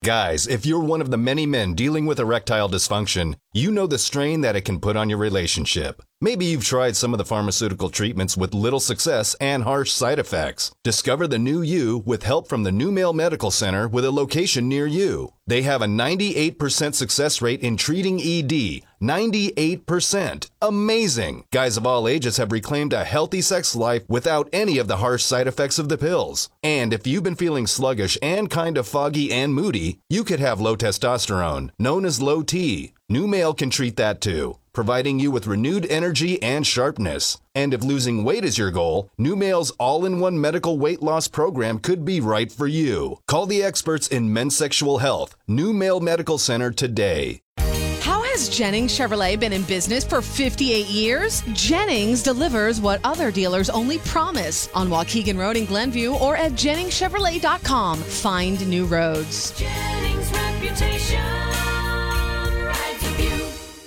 Guys, if you're one of the many men dealing with erectile dysfunction, you know the strain that it can put on your relationship. Maybe you've tried some of the pharmaceutical treatments with little success and harsh side effects. Discover the new you with help from the New Male Medical Center with a location near you. They have a 98% success rate in treating ED. 98%. Amazing. Guys of all ages have reclaimed a healthy sex life without any of the harsh side effects of the pills. And if you've been feeling sluggish and kind of foggy and moody, you could have low testosterone, known as low T. New Male can treat that too, providing you with renewed energy and sharpness. And if losing weight is your goal, New Male's all-in-one medical weight loss program could be right for you. Call the experts in men's sexual health, New Male Medical Center today. How has Jennings Chevrolet been in business for 58 years? Jennings delivers what other dealers only promise on Waukegan Road in Glenview or at JenningsChevrolet.com. Find new roads. Jennings' reputation rides with you.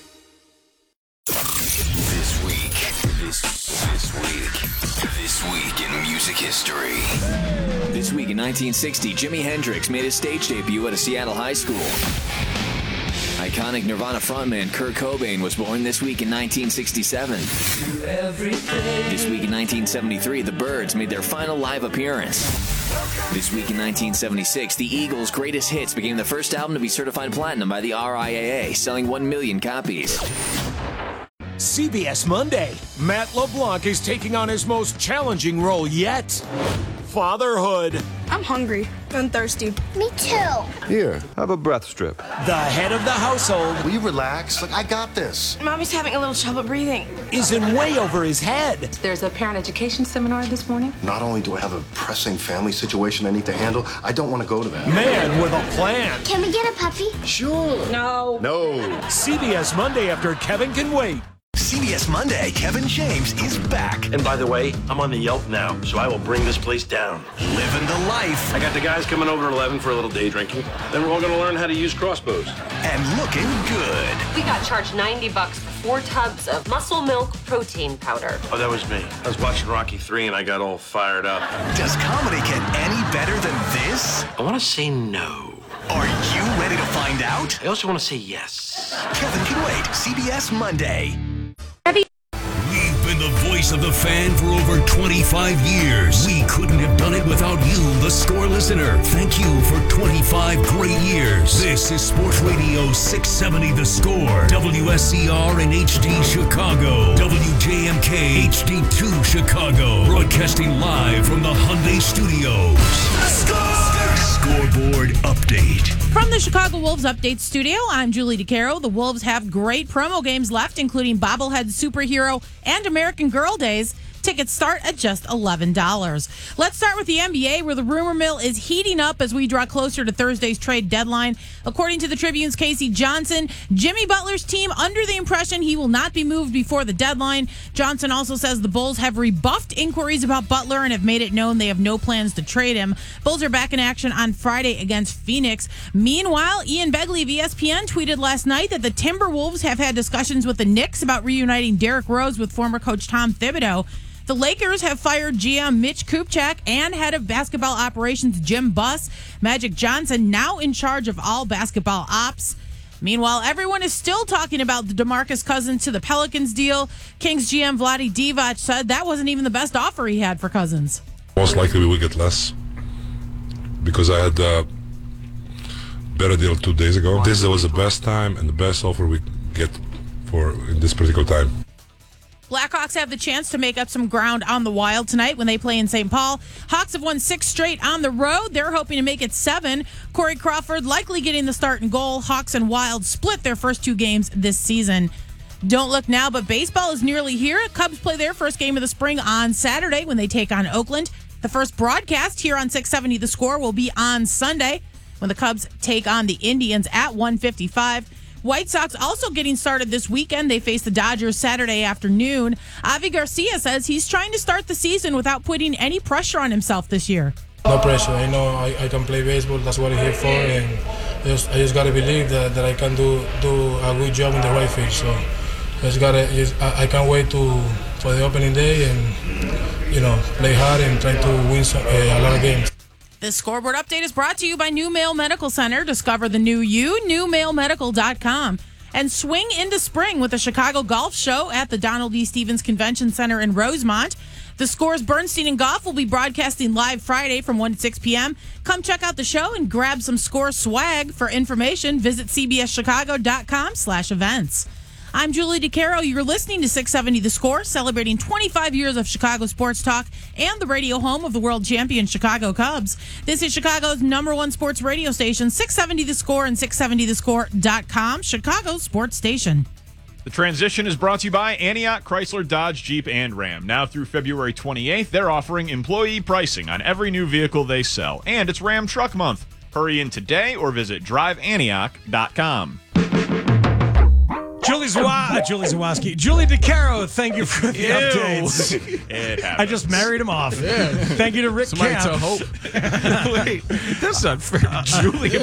This week in music history. This week in 1960, Jimi Hendrix made his stage debut at a Seattle high school. Iconic Nirvana frontman Kurt Cobain was born this week in 1967. This week in 1973, the Byrds made their final live appearance. This week in 1976, the Eagles' Greatest Hits became the first album to be certified platinum by the RIAA, selling 1 million copies. CBS Monday. Matt LeBlanc is taking on his most challenging role yet. Fatherhood. I'm hungry and thirsty. Me too. Here, have a breath strip. The head of the household. Will you relax? Look, I got this. Mommy's having a little trouble breathing. Is in way over his head. There's a parent education seminar this morning. Not only do I have a pressing family situation I need to handle, I don't want to go to that. Man with a plan. Can we get a puppy? Sure. No. CBS Monday after Kevin Can Wait. CBS Monday, Kevin James is back. And by the way, I'm on the Yelp now, so I will bring this place down. Living the life. I got the guys coming over at 11 for a little day drinking. Then we're all going to learn how to use crossbows. And looking good. We got charged $90 for 4 tubs of muscle milk protein powder. Oh, that was me. I was watching Rocky 3 and I got all fired up. Does comedy get any better than this? I want to say no. Are you ready to find out? I also want to say yes. Kevin Can Wait, CBS Monday. We've been the voice of the fan for over 25 years. We couldn't have done it without you, the Score listener. Thank you for 25 great years. This is Sports Radio 670 The Score. WSCR in HD Chicago. WJMK HD2 Chicago. Broadcasting live from the Hyundai Studios. Scoreboard update. From the Chicago Wolves Update Studio, I'm Julie DeCaro. The Wolves have great promo games left, including Bobblehead Superhero and American Girl Days. Tickets start at just $11. Let's start with the NBA, where the rumor mill is heating up as we draw closer to Thursday's trade deadline. According to the Tribune's Casey Johnson, Jimmy Butler's team under the impression he will not be moved before the deadline. Johnson also says the Bulls have rebuffed inquiries about Butler and have made it known they have no plans to trade him. Bulls are back in action on Friday against Phoenix. Meanwhile, Ian Begley of ESPN tweeted last night that the Timberwolves have had discussions with the Knicks about reuniting Derrick Rose with former coach Tom Thibodeau. The Lakers have fired GM Mitch Kupchak and head of basketball operations Jim Buss. Magic Johnson now in charge of all basketball ops. Meanwhile, everyone is still talking about the DeMarcus Cousins to the Pelicans deal. Kings GM Vlade Divac said that wasn't even the best offer he had for Cousins. Most likely we will get less because I had a better deal 2 days ago. This was the best time and the best offer we get for in this particular time. Blackhawks have the chance to make up some ground on the Wild tonight when they play in St. Paul. Hawks have won 6 straight on the road. They're hoping to make it 7. Corey Crawford likely getting the start and goal. Hawks and Wild split their first 2 games this season. Don't look now, but baseball is nearly here. Cubs play their first game of the spring on Saturday when they take on Oakland. The first broadcast here on 670 The Score will be on Sunday when the Cubs take on the Indians at 1:55. White Sox also getting started this weekend. They face the Dodgers Saturday afternoon. Avi Garcia says he's trying to start the season without putting any pressure on himself this year. No pressure. I know I can play baseball. That's what I'm here for. And I just got to believe that I can do a good job in the right field. So I can't wait for the opening day and, play hard and try to win a lot of games. This scoreboard update is brought to you by New Mail Medical Center. Discover the new you, newmailmedical.com. And swing into spring with the Chicago Golf Show at the Donald E. Stevens Convention Center in Rosemont. The Score's Bernstein and Golf will be broadcasting live Friday from 1 to 6 p.m. Come check out the show and grab some Score swag. For information, visit cbschicago.com/events. I'm Julie DeCaro. You're listening to 670 The Score, celebrating 25 years of Chicago sports talk and the radio home of the world champion Chicago Cubs. This is Chicago's #1 sports radio station, 670 The Score and 670thescore.com, Chicago's sports station. The transition is brought to you by Antioch Chrysler, Dodge, Jeep, and Ram. Now through February 28th, they're offering employee pricing on every new vehicle they sell. And it's Ram Truck Month. Hurry in today or visit driveantioch.com. Julie Zawoski. Julie DeCaro, thank you for the updates. It happens. I just married him off. Yeah. Thank you to Rick Somebody Camp. tell Hope. Wait, that's not fair to Julie.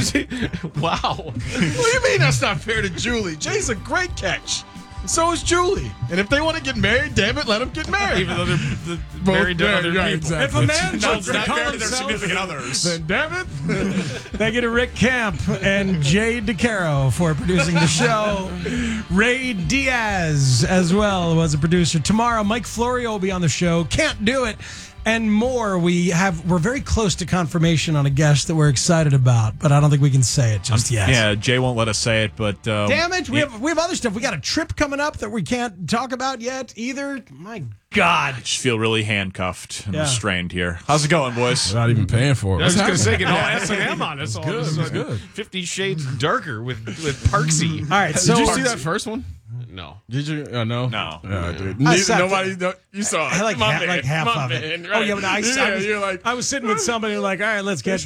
Wow. What do you mean that's not fair to Julie? Jay's a great catch. So is Julie. And if they want to get married, damn it, let them get married. Even though they're married to other people. Exactly. If a man not wants to call married to their himself, significant others. Then damn it. thank you to Rick Camp and Jay DeCaro for producing the show. Ray Diaz as well was a producer. Tomorrow, Mike Florio will be on the show. Can't do it. And more. We're very close to confirmation on a guest that we're excited about, but I don't think we can say it just yet. Yeah, Jay won't let us say it, but Damn it! We have other stuff. We got a trip coming up that we can't talk about yet either. My God, I just feel really handcuffed and Yeah. restrained here. How's it going, boys? We're not even paying for it. I was What's just going to say, happening? get all S&M on us. Good. It was good. 50 Shades Darker with Parksy. All right, so Did you see that first one? No. Did you? No. No. Yeah, I did. I sat Nobody. You saw it. I like, My half, man, like half my of it. man, Oh right. yeah, but You're like, I was sitting with somebody like, all right, let's get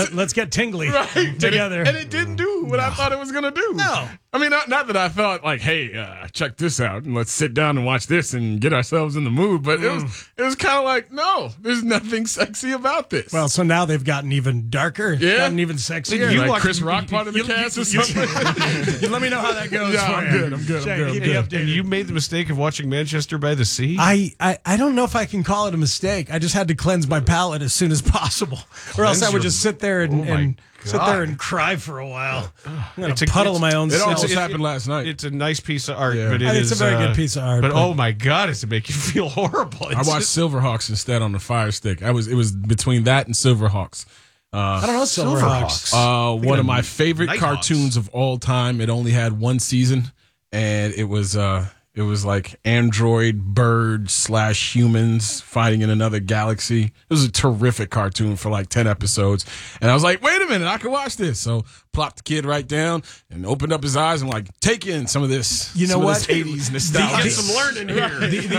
tingly right together. and it didn't do what I thought it was gonna do. No. I mean, not that I thought like, hey, check this out and let's sit down and watch this and get ourselves in the mood. But it was kind of like, no, there's nothing sexy about this. Well, so now they've gotten even darker, Yeah. gotten even sexier. you Like like Chris Rock part of the cast or something? you let me know how that goes. Yeah, for I'm you. good. I'm good. Jay, I'm good. keep I'm me good. updated. And you made the mistake of watching Manchester by the Sea? I don't know if I can call it a mistake. I just had to cleanse my palate as soon as possible, or else I would just sit there and sit there and cry for a while. I'm gonna puddle my own It self. almost happened last night. It's a nice piece of art, Yeah. but It's a very good piece of art, But but- oh my God, it's to make you feel horrible. I watched Silverhawks instead on the Fire Stick. It was between that and Silverhawks. I don't know Silverhawks. One of my favorite Nighthawks. cartoons of all time. It only had one season, and it was like android birds / humans fighting in another galaxy. It was a terrific cartoon for like 10 episodes. And I was like, wait a minute, I can watch this. So plopped the kid right down and opened up his eyes and like, take in some of this. You know some of what? this 80s nostalgia. Get some learning here.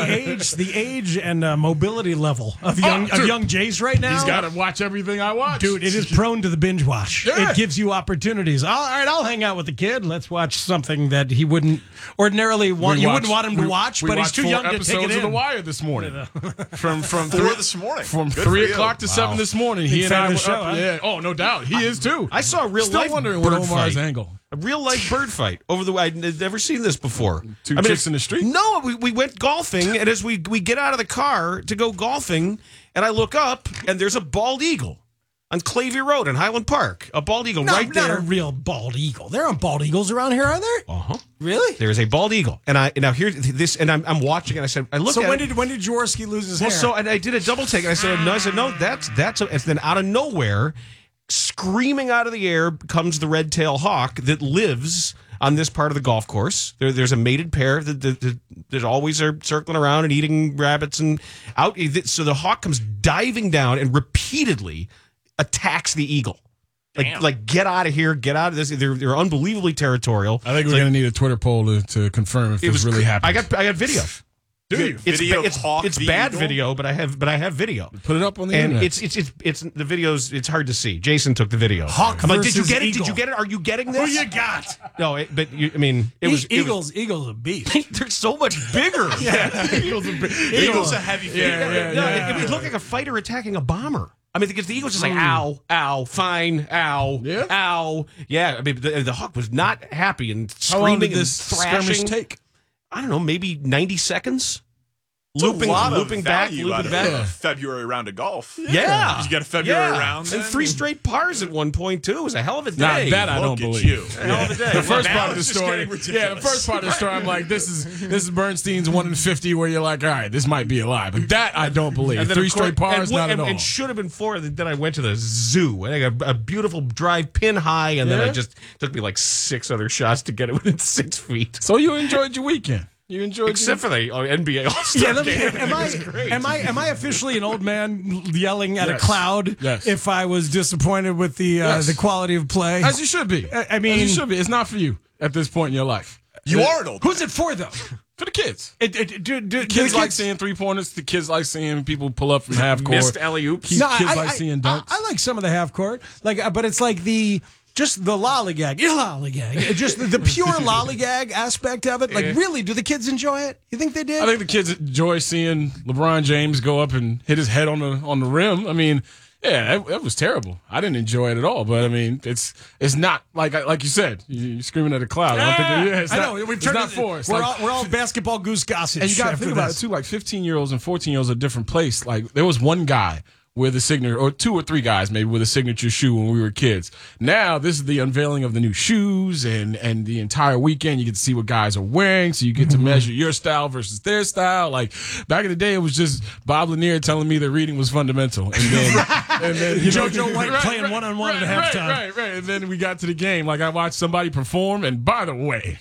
the age and mobility level of young Jace right now. He's got to watch everything I watch. Dude, it is prone to the binge watch. Yeah. It gives you opportunities. All right, I'll hang out with the kid. Let's watch something that he wouldn't ordinarily want. You wouldn't want him to watch, we but he's watched too 4 young to take episodes it of The in. Wire this morning. from 4 3 this morning. From Good 3 for you. o'clock to 7 this morning. He Big and fan I of were the show, up. huh? Yeah. Oh, no doubt. He is too. I saw a real Still life wondering what bird Omar's fight. angle. A real life bird fight over the. I'd never seen this before. Two chicks in the street? No, we went golfing, and as we get out of the car to go golfing, and I look up, and there's a bald eagle on Clavey Road in Highland Park. A bald eagle right Not there. a real bald eagle. There aren't bald eagles around here, are there? Uh-huh. Really? There's a bald eagle, and now here's this, and I'm watching, and I said, I looked So at when it. did Jaworski lose his Well, hair? so and I did a double take, and I said, no, that's. And then out of nowhere, screaming out of the air comes the red-tailed hawk that lives on this part of the golf course. There's a mated pair that always are circling around and eating rabbits and out. So the hawk comes diving down and repeatedly attacks the eagle. Like get out of here, get out of this. They're unbelievably territorial. I think we're going to need a Twitter poll to confirm if this really happened. I got video. Dude, It's bad video, but I have video. Put it up on the and internet. it's the videos. It's hard to see. Jason took the video. Hawk I'm like, did you versus get it? eagle. Did you get it? Are you getting this? Who you got? No, but it was Eagles a beast. They're so much bigger. Eagle's Eagle's a heavy feeder. It looked like a fighter attacking a bomber. I mean, because the eagle's just like, ow, ow, fine, ow, ow. Yeah, I mean, the hawk was not happy and How long screaming did this and thrashing. skirmish take? I don't know, maybe 90 seconds. looping back. A February round of golf. Yeah. You got a February round. And 3 straight pars at one point, too. It was a hell of a day. Now that I don't believe. You. A hell of a day. The first part of the story. Yeah, the first part of the story, I'm like, this is Bernstein's 1 in 50, where you're like, all right, this might be a lie. But that I don't believe. And then, 3 straight pars, not at all. And should have been 4. Then I went to the zoo. I got a beautiful drive pin high, and then I just took me like 6 other shots to get it within 6 feet. So you enjoyed your weekend. You enjoyed except for the NBA All-Star game. Am I officially an old man yelling at a cloud Yes. if I was disappointed with the quality of play? As you should be. I mean, as you should be. It's not for you at this point in your life. You are an old man. Who's it for, though? For the kids. The Kids like seeing 3-pointers. The kids like seeing people pull up from half court. Missed alley-oops. Kids like seeing dunks. I like some of the half court, but it's like just the lollygag, just the pure lollygag aspect of it. Like, really, do the kids enjoy it? You think they did? I think the kids enjoy seeing LeBron James go up and hit his head on the rim. I mean, yeah, that was terrible. I didn't enjoy it at all. But I mean, it's not like you said. You're screaming at a cloud. I know. It's not for us. We're all basketball goose gossage. And you got to think about it too. Like 15-year-olds and 14-year-olds are a different place. Like there was one guy with a signature, or 2 or 3 guys maybe with a signature shoe when we were kids. Now this is the unveiling of the new shoes, and the entire weekend you get to see what guys are wearing, so you get to measure your style versus their style. Like back in the day, it was just Bob Lanier telling me that reading was fundamental, and then JoJo White playing one-on-one at halftime. Right. And then we got to the game. Like I watched somebody perform, and by the way,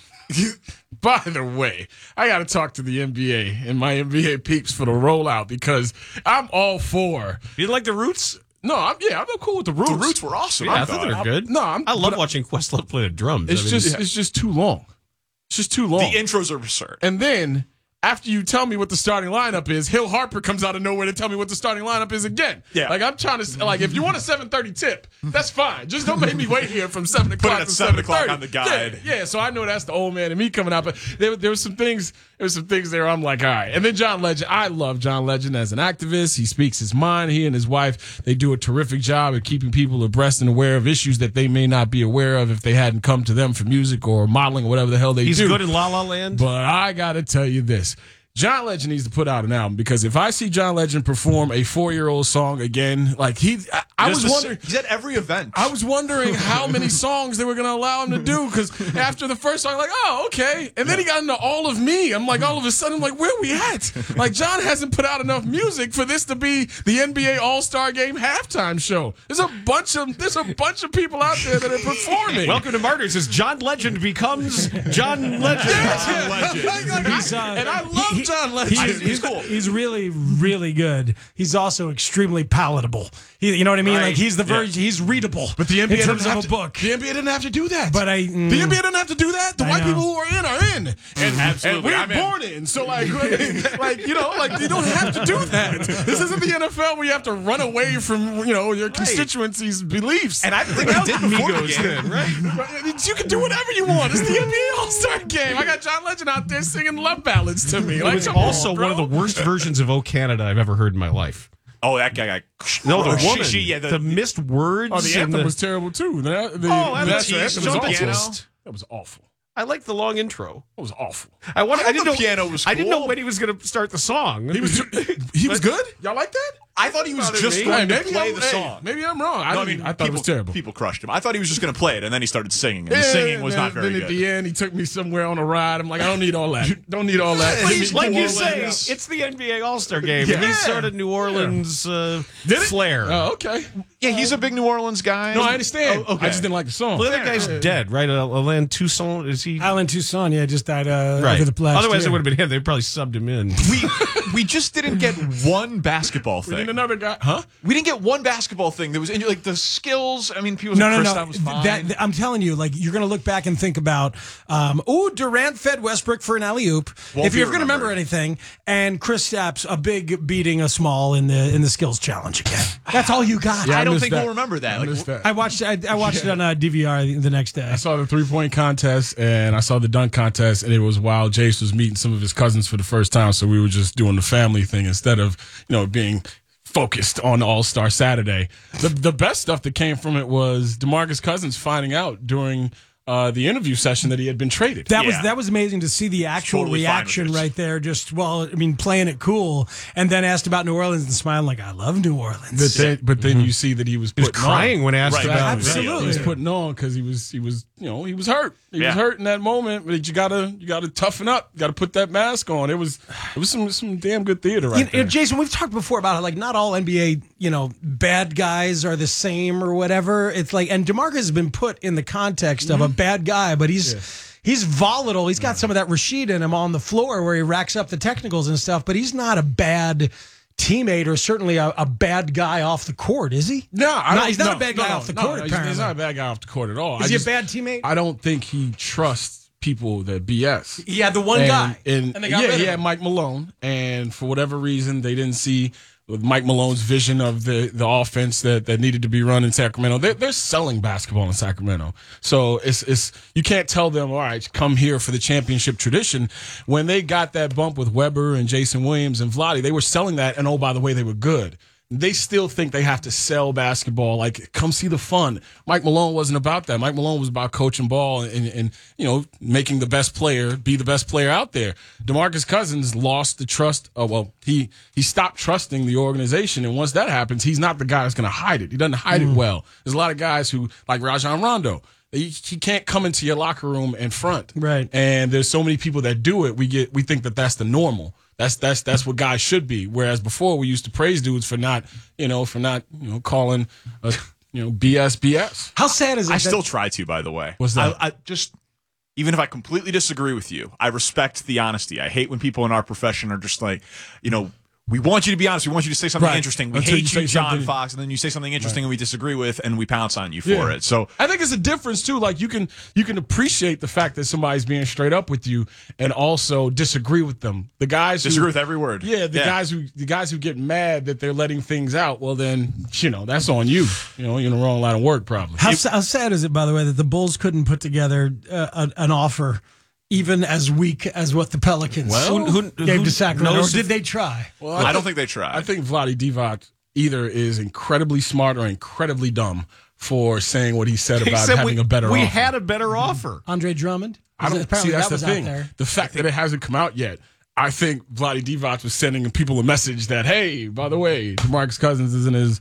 I got to talk to the NBA and my NBA peeps for the rollout, because I'm all for. You like the Roots? No, I'm cool with the Roots. The Roots were awesome. Yeah, I thought they were good. I love watching Questlove play the drums. It's just too long. It's just too long. The intros are absurd. And then after you tell me what the starting lineup is, Hill Harper comes out of nowhere to tell me what the starting lineup is again. Yeah. Like I'm trying to if you want a 7:30 tip, that's fine. Just don't make me wait here from 7 o'clock Put it at to 7 o'clock on the guide. Yeah. So I know that's the old man and me coming out, but there was some things. There was some things there. I'm like, all right. And then John Legend. I love John Legend as an activist. He speaks his mind. He and his wife, they do a terrific job of keeping people abreast and aware of issues that they may not be aware of if they hadn't come to them for music or modeling or whatever the hell they do. He's good in La La Land. But I got to tell you this. John Legend needs to put out an album, because if I see John Legend perform a 4-year-old song again, like I was wondering. He's at every event. I was wondering how many songs they were going to allow him to do, because after the first song, like, oh, okay. And then he got into All of Me. I'm like, all of a sudden, I'm like, where we at? Like, John hasn't put out enough music for this to be the NBA All-Star Game halftime show. There's a bunch of people out there that are performing. Welcome to Martyrs as John Legend becomes John Legend. John Legend. And I love John Legend. He's cool. He's really, really good. He's also extremely palatable. You know what I mean? Right. Like he's he's readable. But the NBA in terms doesn't of have a book. The NBA didn't have to do that. But the NBA didn't have to do that. The white know. people who are in. And Absolutely. we're born in. So like you don't have to do that. This isn't the NFL where you have to run away from your constituency's beliefs. And I think they did before the game, then, right? You can do whatever you want. It's the NBA All-Star Game. I got John Legend out there singing love ballads to me. It Like, was come also on, bro. one of the worst versions of "Oh Canada" I've ever heard in my life. Oh, that guy got. No, the woman. The the missed words. Oh, the and anthem was terrible too. The and national the anthem was jump awful. piano. That was awful. I like the long intro. It was awful. I didn't know piano was I didn't know cool. when he was going to start the song. He was good. Y'all like that? I thought he was Bothered just me. going to Maybe play I'm- the hey, song. Maybe I'm wrong. I thought it was terrible. People crushed him. I thought he was just going to play it, and then he started singing, and the singing was not very Then good. at the end, he took me somewhere on a ride. I'm like, I don't need all that. Don't need all that. Give me Like New you Orleans. say, it's the NBA All-Star Game. And he's sort of New Orleans flair. Oh, okay. Yeah, he's a big New Orleans guy. No, I understand. Oh, okay. I just didn't like the song. Well, the other guy's dead, right? Alain Toussaint, is he? Alan Toussaint, just died Right. over the last Otherwise, year. it would have been him. They probably subbed him in. We just didn't get one basketball We thing. need another guy. Huh? We didn't get one basketball thing. There was like the skills. I mean, people. No. Was fine. I'm telling you, like you're going to look back and think about, Durant fed Westbrook for an alley oop. If you're going to remember anything, and Chris Stapps a big beating a small in the skills challenge again. That's all you got. Yeah, I don't missed think that. we'll remember that. I Like, missed that. I watched it on DVR the next day. I saw the 3-point contest and I saw the dunk contest, and it was while Jace was meeting some of his cousins for the first time. So we were just doing the family thing instead of being focused on All-Star Saturday. The best stuff that came from it was DeMarcus Cousins finding out during the interview session that he had been traded. That was amazing to see the actual Totally fine with reaction this. right there. Just playing it cool, and then asked about New Orleans and smiling like, "I love New Orleans." But then you see that he was putting crying on. when asked about it. Absolutely. He was putting on because he was he was hurt. He was hurt in that moment. But you gotta toughen up. You gotta put that mask on. It was some damn good theater right there. Jason, we've talked before about how not all NBA bad guys are the same or whatever. It's like, and DeMarcus has been put in the context of a bad guy, but he's volatile. He's got some of that Rashid in him on the floor where he racks up the technicals and stuff, but he's not a bad teammate or certainly a bad guy off the court, is he? No, he's not a bad guy off the court. He's not a bad guy off the court at all. Is he a bad teammate? I don't think he trusts people that BS. He had the one guy, and they got rid of he him. had Mike Malone, and for whatever reason, they didn't see with Mike Malone's vision of the offense that needed to be run in Sacramento. They're selling basketball in Sacramento, so it's you can't tell them, all right, come here for the championship tradition. When they got that bump with Weber and Jason Williams and Vlade, they were selling that, and oh, by the way, they were good. They still think they have to sell basketball. Like, come see the fun. Mike Malone wasn't about that. Mike Malone was about coaching ball and making the best player be the best player out there. DeMarcus Cousins lost the trust. He stopped trusting the organization, and once that happens, he's not the guy that's going to hide it. He doesn't hide it well. There's a lot of guys who, like Rajon Rondo, he can't come into your locker room and front. Right. And there's so many people that do it. We think that that's the normal. That's what guys should be. Whereas before we used to praise dudes for not calling BS. How sad is it? I still try to, by the way. What's that? I just, even if I completely disagree with you, I respect the honesty. I hate when people in our profession are just like, we want you to be honest. We want you to say something interesting. We Until hate you you, say John something- Fox, and then you say something interesting and we disagree with, and we pounce on you for it. So I think it's a difference too. Like you can appreciate the fact that somebody's being straight up with you, and also disagree with them. The guys disagree with every word. Yeah, the guys who get mad that they're letting things out. Well, then that's on you. You're in the wrong line of work, probably. How sad is it, by the way, that the Bulls couldn't put together an offer even as weak as what the Pelicans gave to Sacramento? Or did they try? Well, I don't think they tried. I think Vlade Divac either is incredibly smart or incredibly dumb for saying what he said about having a better offer. We had a better offer. Andre Drummond? I don't Apparently see that's that was the out thing. there. The fact that it hasn't come out yet. I think Vlade Divac was sending people a message that, hey, by the way, DeMarcus Cousins isn't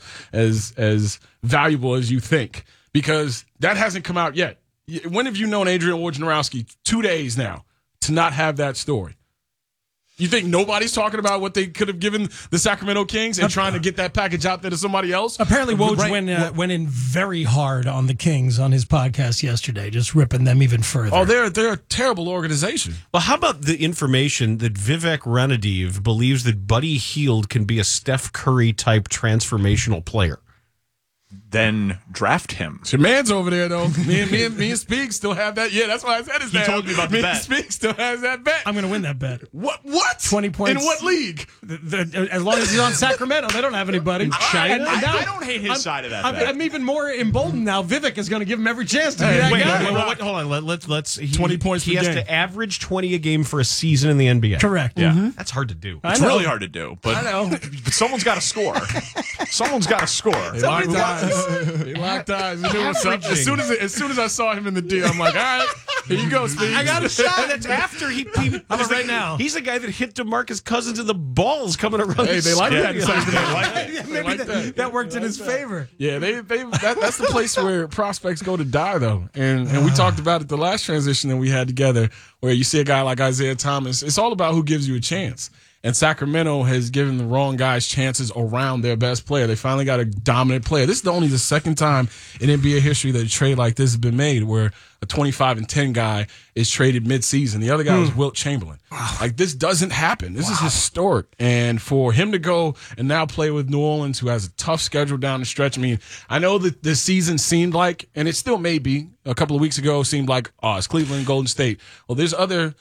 as valuable as you think, because that hasn't come out yet. When have you known Adrian Wojnarowski 2 days now to not have that story? You think nobody's talking about what they could have given the Sacramento Kings and trying to get that package out there to somebody else? Apparently, Woj went in very hard on the Kings on his podcast yesterday, just ripping them even further. Oh, they're a terrible organization. Well, how about the information that Vivek Ranadiv believes that Buddy Hield can be a Steph Curry type transformational player? Then draft him. Your man's over there, though. Me and Speak still have that. Yeah, that's why I said his name. He told me about the me bet. and Speak still has that bet. I'm going to win that bet. What? 20 points. In what league? As long as he's on Sacramento, they don't have anybody. I don't hate his side of that bet. I'm even more emboldened now. Vivek is going to give him every chance to be that guy. Hold on. Let's 20 points He per has game. to average 20 a game for a season in the NBA. Correct. Yeah. That's hard to do. It's really hard to do, but I know. But someone's got to score. Someone's got to score. They locked eyes. They locked eyes. They knew what's up. As soon as I saw him in the deal, I'm like, all right, here you go, Speak. I got a shot. That's after he right now. He's the guy that hit DeMarcus Cousins in the balls coming around. Hey, they like that. Maybe that worked in his favor. Yeah, that's the place where prospects go to die, though. And we talked about it the last transition that we had together, where you see a guy like Isaiah Thomas. It's all about who gives you a chance. And Sacramento has given the wrong guys chances around their best player. They finally got a dominant player. This is only the second time in NBA history that a trade like this has been made, where a 25-10 guy is traded midseason. The other guy was Wilt Chamberlain. Wow. Like, this doesn't happen. This is historic. And for him to go and now play with New Orleans, who has a tough schedule down the stretch. I mean, I know that this season seemed like, and it still may be, a couple of weeks ago seemed like, it's Cleveland, Golden State. Well, there's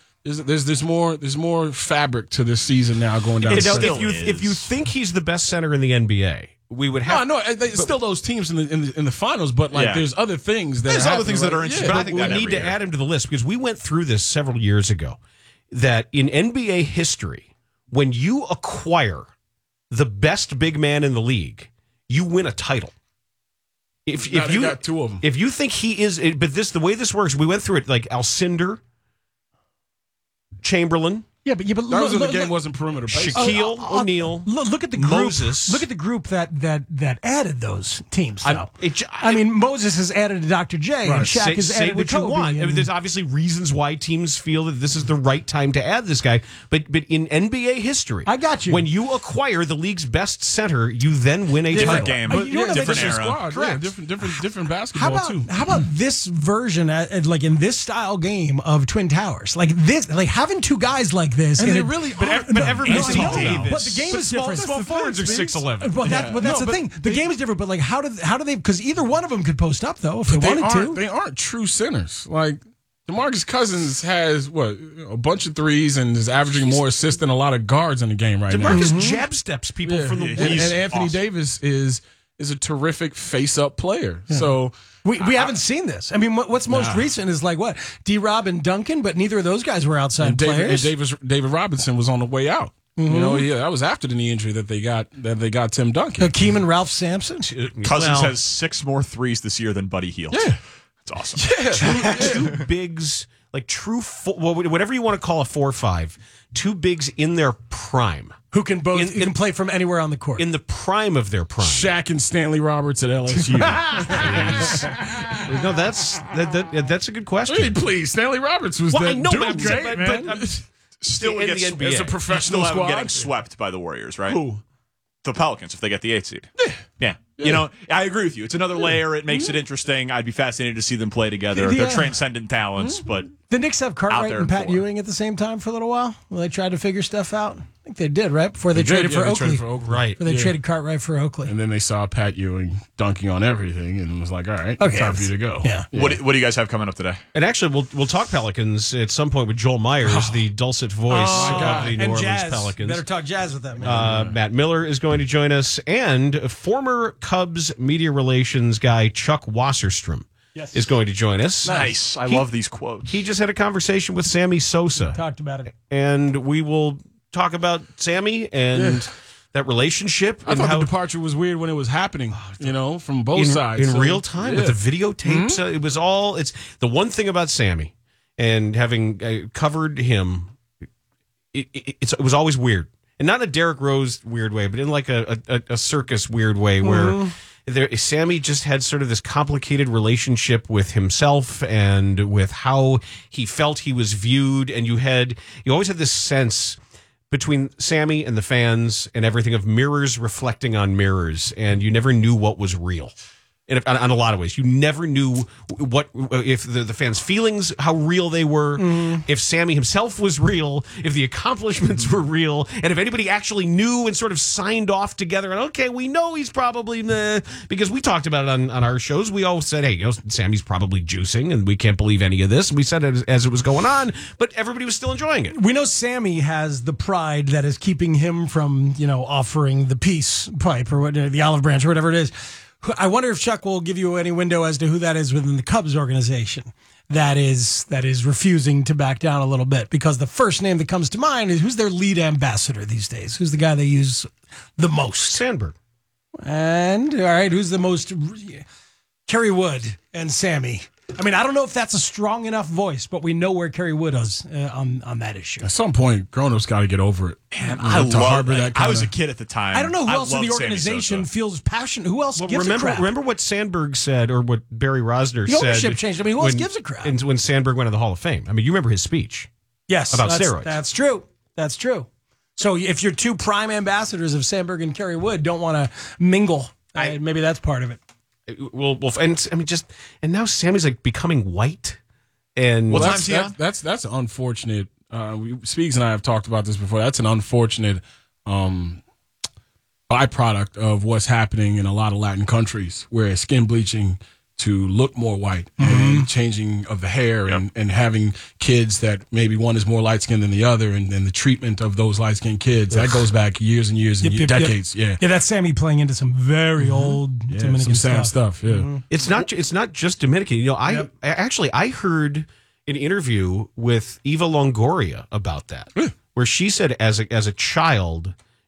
more fabric to this season now going down. If you think he's the best center in the NBA, we would have. No, it's still those teams in the finals, but there's other things that are interesting. But I think we need to add him to the list, because we went through this several years ago. That in NBA history, when you acquire the best big man in the league, you win a title. If Now they you got two of them. If you think he is, but the way this works, we went through it like Alcindor, Chamberlain. Yeah, but Those the game wasn't perimeter based. Shaquille O'Neal. Look at the group. Moses. Look at the group that added those teams. Though. I mean, Moses has added to Dr. J, and Shaq has say added what to Kobe. you want. I and- mean, there's obviously reasons why teams feel that this is the right time to add this guy. But in NBA history, I got you. When you acquire the league's best center, you then win a Different title. game, You know what different era. Squad, Correct. different basketball too. How about this version, like in this style game of Twin Towers, like this, like having two guys like this, And and they it- really, But everybody's I know, Davis. but the game is different. Small forwards are 6'11". But that's the thing. The game is different. But like, how do they? Because either one of them could post up though if they wanted to. They aren't true centers. Like DeMarcus Cousins has a bunch of threes and is averaging more assists than a lot of guards in the game right now. DeMarcus jab steps people from the and, wing. and Anthony awesome. Davis is a terrific face-up player. So We haven't seen this. I mean, what's most recent is like what D-Rob and Duncan, but neither of those guys were outside players. David Robinson was on the way out. Mm-hmm. You know, that was after the knee injury that they got Tim Duncan. Hakeem and Ralph Sampson. Cousins has 6 more threes this year than Buddy Hield. Yeah. It's awesome. Two bigs, like true, whatever you want to call a 4-5, two bigs in their prime. Who can both can play from anywhere on the court. In the prime of their prime. Shaq and Stanley Roberts at LSU. No, that's a good question. Hey, please, Stanley Roberts was Well, that I know, dude, but I'm saying- right, but man? Still would In get the NBA. As a professional still have them squad? getting swept by the Warriors, right? Who? The Pelicans if they get the 8th seed. Yeah. You know, I agree with you. It's another layer. It makes it interesting. I'd be fascinated to see them play together. They're transcendent talents, but The Knicks have Out Cartwright there and Pat for it. Ewing at the same time for a little while. Well, they tried to figure stuff out. I think they did, right? Before they traded for Oakley. Right. Before they traded Cartwright for Oakley. And then they saw Pat Ewing dunking on everything and was like, all right, Okay, time for you to go. Yeah. what do you guys have coming up today? And actually, we'll talk Pelicans at some point with Joel Myers, the dulcet voice of the New and Orleans jazz. Pelicans. Better talk jazz with them. Man. Matt Miller is going to join us, and former Cubs media relations guy Chuck Wasserstrom is going to join us. Nice. I love these quotes. He just had a conversation with Sammy Sosa, Talked about it. and we will talk about Sammy and that relationship I and thought how the departure was weird when it was happening, from both sides. in So, real time with the videotapes. It was all. It's the one thing about Sammy, and having covered him, it was always weird, and not in a Derrick Rose weird way, but in like a circus weird way where. Sammy just had sort of this complicated relationship with himself and with how he felt he was viewed, and you always had this sense between Sammy and the fans and everything of mirrors reflecting on mirrors, and you never knew what was real. And on a lot of ways, you never knew if the fans' feelings, how real they were, if Sammy himself was real, if the accomplishments were real, and if anybody actually knew and sort of signed off together. And okay, we know he's probably because we talked about it on our shows. We all said, hey, Sammy's probably juicing, and we can't believe any of this. And we said it as it was going on, but everybody was still enjoying it. We know Sammy has the pride that is keeping him from, offering the peace pipe or the olive branch or whatever it is. I wonder if Chuck will give you any window as to who that is within the Cubs organization that is refusing to back down a little bit, because the first name that comes to mind is who's their lead ambassador these days? Who's the guy they use the most? Sandberg. And, all right, who's the most? Kerry Wood and Sammy. I mean, I don't know if that's a strong enough voice, but we know where Kerry Wood is on that issue. At some point, grown-ups got to get over it. Man, I love that. I was a kid at the time. I don't know who I else in loved the Sammy organization Sosa. feels passionate. Who else gives a crap? Remember what Sandberg said, or what Barry Rosner The said? ownership changed. I mean, who else gives a crap? And when Sandberg went to the Hall of Fame. I mean, you remember his speech. Yes, about steroids. That's true. That's true. So if your two prime ambassadors of Sandberg and Kerry Wood don't want to mingle, maybe that's part of it. Well, and I mean, and now Sammy's like becoming white. And What Well, time's he on? that's unfortunate. Speaks and I have talked about this before. That's an unfortunate byproduct of what's happening in a lot of Latin countries, where skin bleaching to look more white and changing of the hair and having kids that maybe one is more light skinned than the other, and the treatment of those light skinned kids that goes back years and years and decades. Yeah, that's Sammy playing into some very old Dominican some sad stuff. Yeah, it's not just Dominican. I heard an interview with Eva Longoria about that, where she said as a child,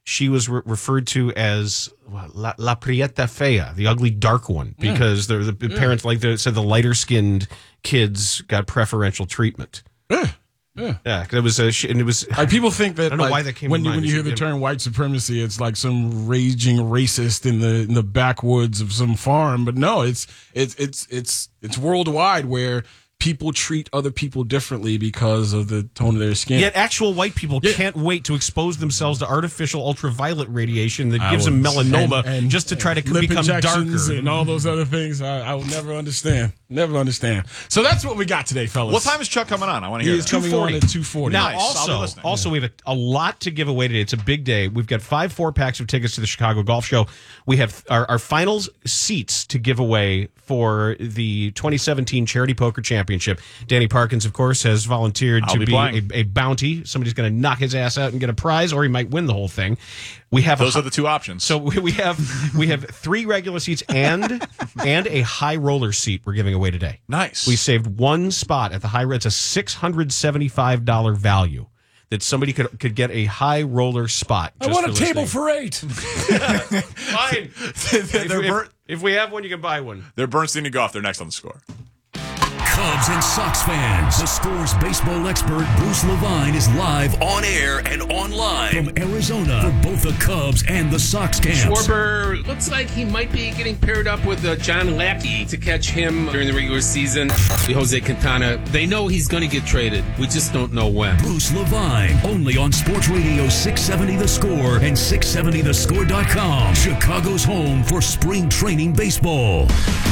she was referred to as La Prieta Fea, the ugly dark one, because the parents said the lighter skinned kids got preferential treatment. Yeah, it was people think that I don't know why that came when to you mind. hear the term white supremacy, it's like some raging racist in the backwoods of some farm, but no, it's worldwide where people treat other people differently because of the tone of their skin. Yet actual white people can't wait to expose themselves to artificial ultraviolet radiation that gives them melanoma and just to try to lip become injections darker. and all those other things. I will never understand. Never understand. So that's what we got today, fellas. What time is Chuck coming on? I want to hear He is coming on at 2:40. Now, Nice. also we have a lot to give away today. It's a big day. We've got 5 4-packs of tickets to the Chicago Golf Show. We have our finals seats to give away for the 2017 Charity Poker Championship. Danny Parkins, of course, has volunteered to be a bounty. Somebody's going to knock his ass out and get a prize, or he might win the whole thing. Those are the two options. So we have 3 regular seats and a high roller seat we're giving away today. Nice. We saved one spot at the high. It's a $675 value that somebody could get a high roller spot. I want a table for 8. Fine. If we have one, you can buy one. They're Bernstein and Goff. They're next on the score. Cubs and Sox fans, the Score's baseball expert Bruce Levine is live on air and online from Arizona for both the Cubs and the Sox camps. Schwarber looks like he might be getting paired up with John Lackey to catch him during the regular season. Jose Quintana, they know he's going to get traded. We just don't know when. Bruce Levine, only on Sports Radio 670 The Score and 670thescore.com. Chicago's home for spring training baseball.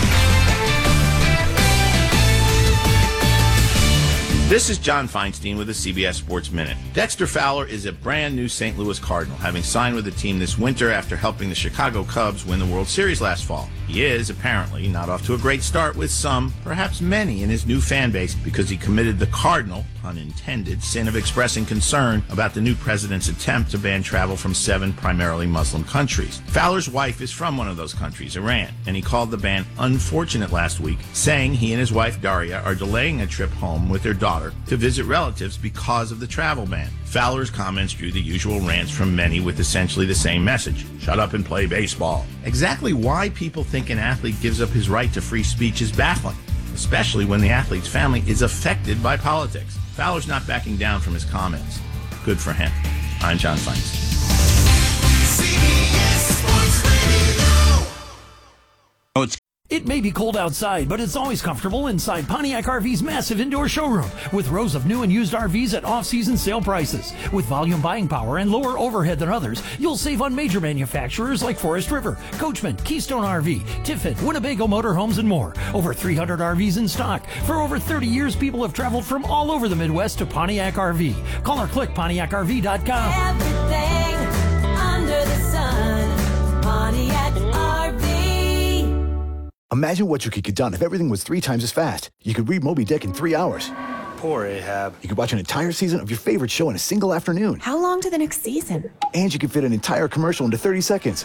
This is John Feinstein with the CBS Sports Minute. Dexter Fowler is a brand new St. Louis Cardinal, having signed with the team this winter after helping the Chicago Cubs win the World Series last fall. He is, apparently, not off to a great start with some, perhaps many, in his new fan base because he committed the cardinal, unintended, sin of expressing concern about the new president's attempt to ban travel from 7 primarily Muslim countries. Fowler's wife is from one of those countries, Iran, and he called the ban unfortunate last week, saying he and his wife Daria are delaying a trip home with their daughter to visit relatives because of the travel ban. Fowler's comments drew the usual rants from many with essentially the same message: shut up and play baseball. Exactly why people think an athlete gives up his right to free speech is baffling, especially when the athlete's family is affected by politics. Fowler's not backing down from his comments. Good for him. I'm John Feinstein. It may be cold outside, but it's always comfortable inside Pontiac RV's massive indoor showroom with rows of new and used RVs at off-season sale prices. With volume buying power and lower overhead than others, you'll save on major manufacturers like Forest River, Coachman, Keystone RV, Tiffin, Winnebago Motorhomes, and more. Over 300 RVs in stock. For over 30 years, people have traveled from all over the Midwest to Pontiac RV. Call or click PontiacRV.com. Everything under the sun. Pontiac RV. Imagine what you could get done if everything was 3 times as fast. You could read Moby Dick in 3 hours. Poor Ahab. You could watch an entire season of your favorite show in a single afternoon. How long to the next season? And you could fit an entire commercial into 30 seconds.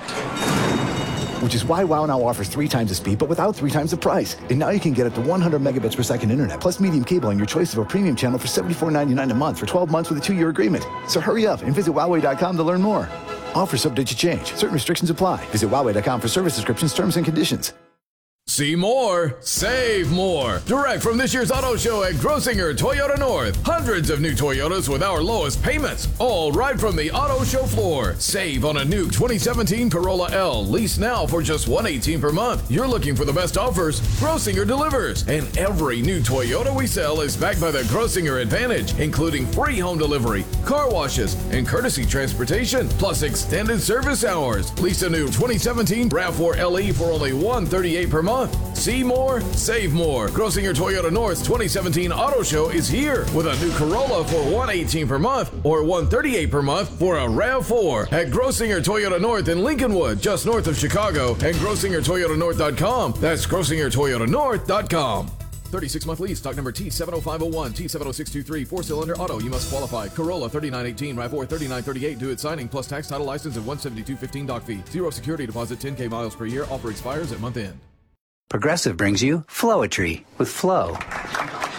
Which is why WoW now offers 3 times the speed, but without 3 times the price. And now you can get up to 100 megabits per second internet, plus medium cable and your choice of a premium channel for $74.99 a month for 12 months with a 2-year agreement. So hurry up and visit Huawei.com to learn more. Offer subject to change. Certain restrictions apply. Visit Huawei.com for service descriptions, terms, and conditions. See more, save more. Direct from this year's auto show at Grossinger Toyota North. Hundreds of new Toyotas with our lowest payments. All right from the auto show floor. Save on a new 2017 Corolla L. Lease now for just $118 per month. You're looking for the best offers? Grossinger delivers. And every new Toyota we sell is backed by the Grossinger Advantage, including free home delivery, car washes, and courtesy transportation, plus extended service hours. Lease a new 2017 RAV4 LE for only $138 per month. See more, save more. Grossinger Toyota North's 2017 Auto Show is here with a new Corolla for $118 per month or $138 per month for a RAV4 at Grossinger Toyota North in Lincolnwood, just north of Chicago, and GrossingerToyotaNorth.com. That's GrossingerToyotaNorth.com. 36-month lease, stock number T70501, T70623, 4-cylinder auto. You must qualify. Corolla 3918, RAV4 3938, due at signing, plus tax, title, license, and $172.15 doc fee. 0 security deposit, 10K miles per year. Offer expires at month end. Progressive brings you Flowetry with Flow.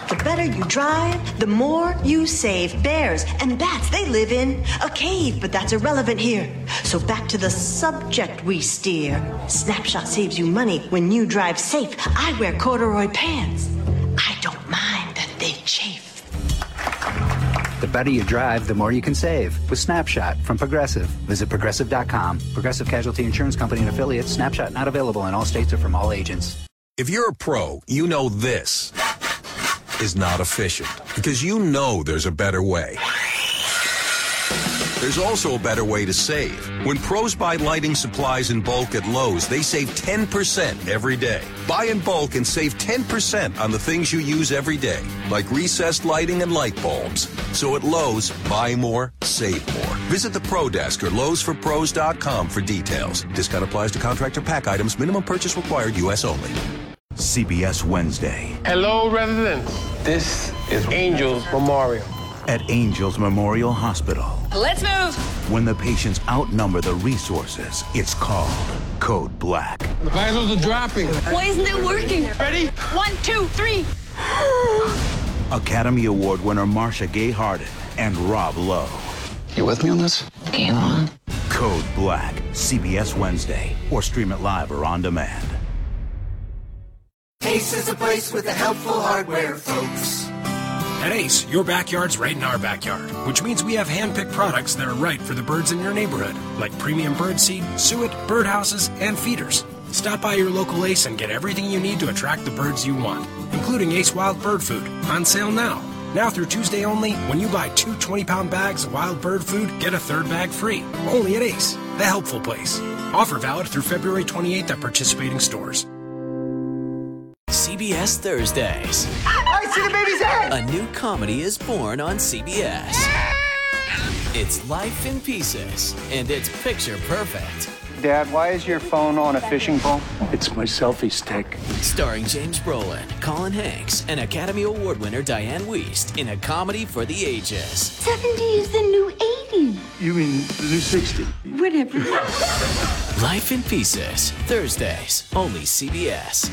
The better you drive, the more you save. Bears and bats, they live in a cave, but that's irrelevant here. So back to the subject we steer. Snapshot saves you money when you drive safe. I wear corduroy pants. I don't mind that they chafe. The better you drive, the more you can save. With Snapshot from Progressive. Visit Progressive.com. Progressive Casualty Insurance Company and Affiliates. Snapshot not available in all states or from all agents. If you're a pro, you know this is not efficient because you know there's a better way. There's also a better way to save. When pros buy lighting supplies in bulk at Lowe's, they save 10% every day. Buy in bulk and save 10% on the things you use every day, like recessed lighting and light bulbs. So at Lowe's, buy more, save more. Visit the Pro Desk or Lowe'sForPros.com for details. Discount applies to contractor pack items. Minimum purchase required. U.S. only. CBS Wednesday. Hello, residents. This is Angels Memorial. At Angels Memorial Hospital. Let's move. When the patients outnumber the resources, it's called Code Black. The vitals are dropping. Why isn't it working? Ready? 1, 2, 3. Academy Award winner Marcia Gay Harden and Rob Lowe. You with me on this? Game on. Code Black. CBS Wednesday. Or stream it live or on demand. Ace is a place with the helpful hardware, folks. At Ace, your backyard's right in our backyard, which means we have hand-picked products that are right for the birds in your neighborhood, like premium bird seed, suet, birdhouses, and feeders. Stop by your local Ace and get everything you need to attract the birds you want, including Ace Wild Bird Food, on sale now. Now through Tuesday only, when you buy 2 20-pound bags of wild bird food, get a third bag free. Only at Ace, the helpful place. Offer valid through February 28th at participating stores. CBS Thursdays. I see the baby's head! A new comedy is born on CBS. It's Life in Pieces, and it's picture perfect. Dad, why is your phone on a fishing pole? It's my selfie stick. Starring James Brolin, Colin Hanks, and Academy Award winner Diane Wiest in a comedy for the ages. 70 is the new 80. You mean the new 60? Whatever. Life in Pieces. Thursdays, only CBS.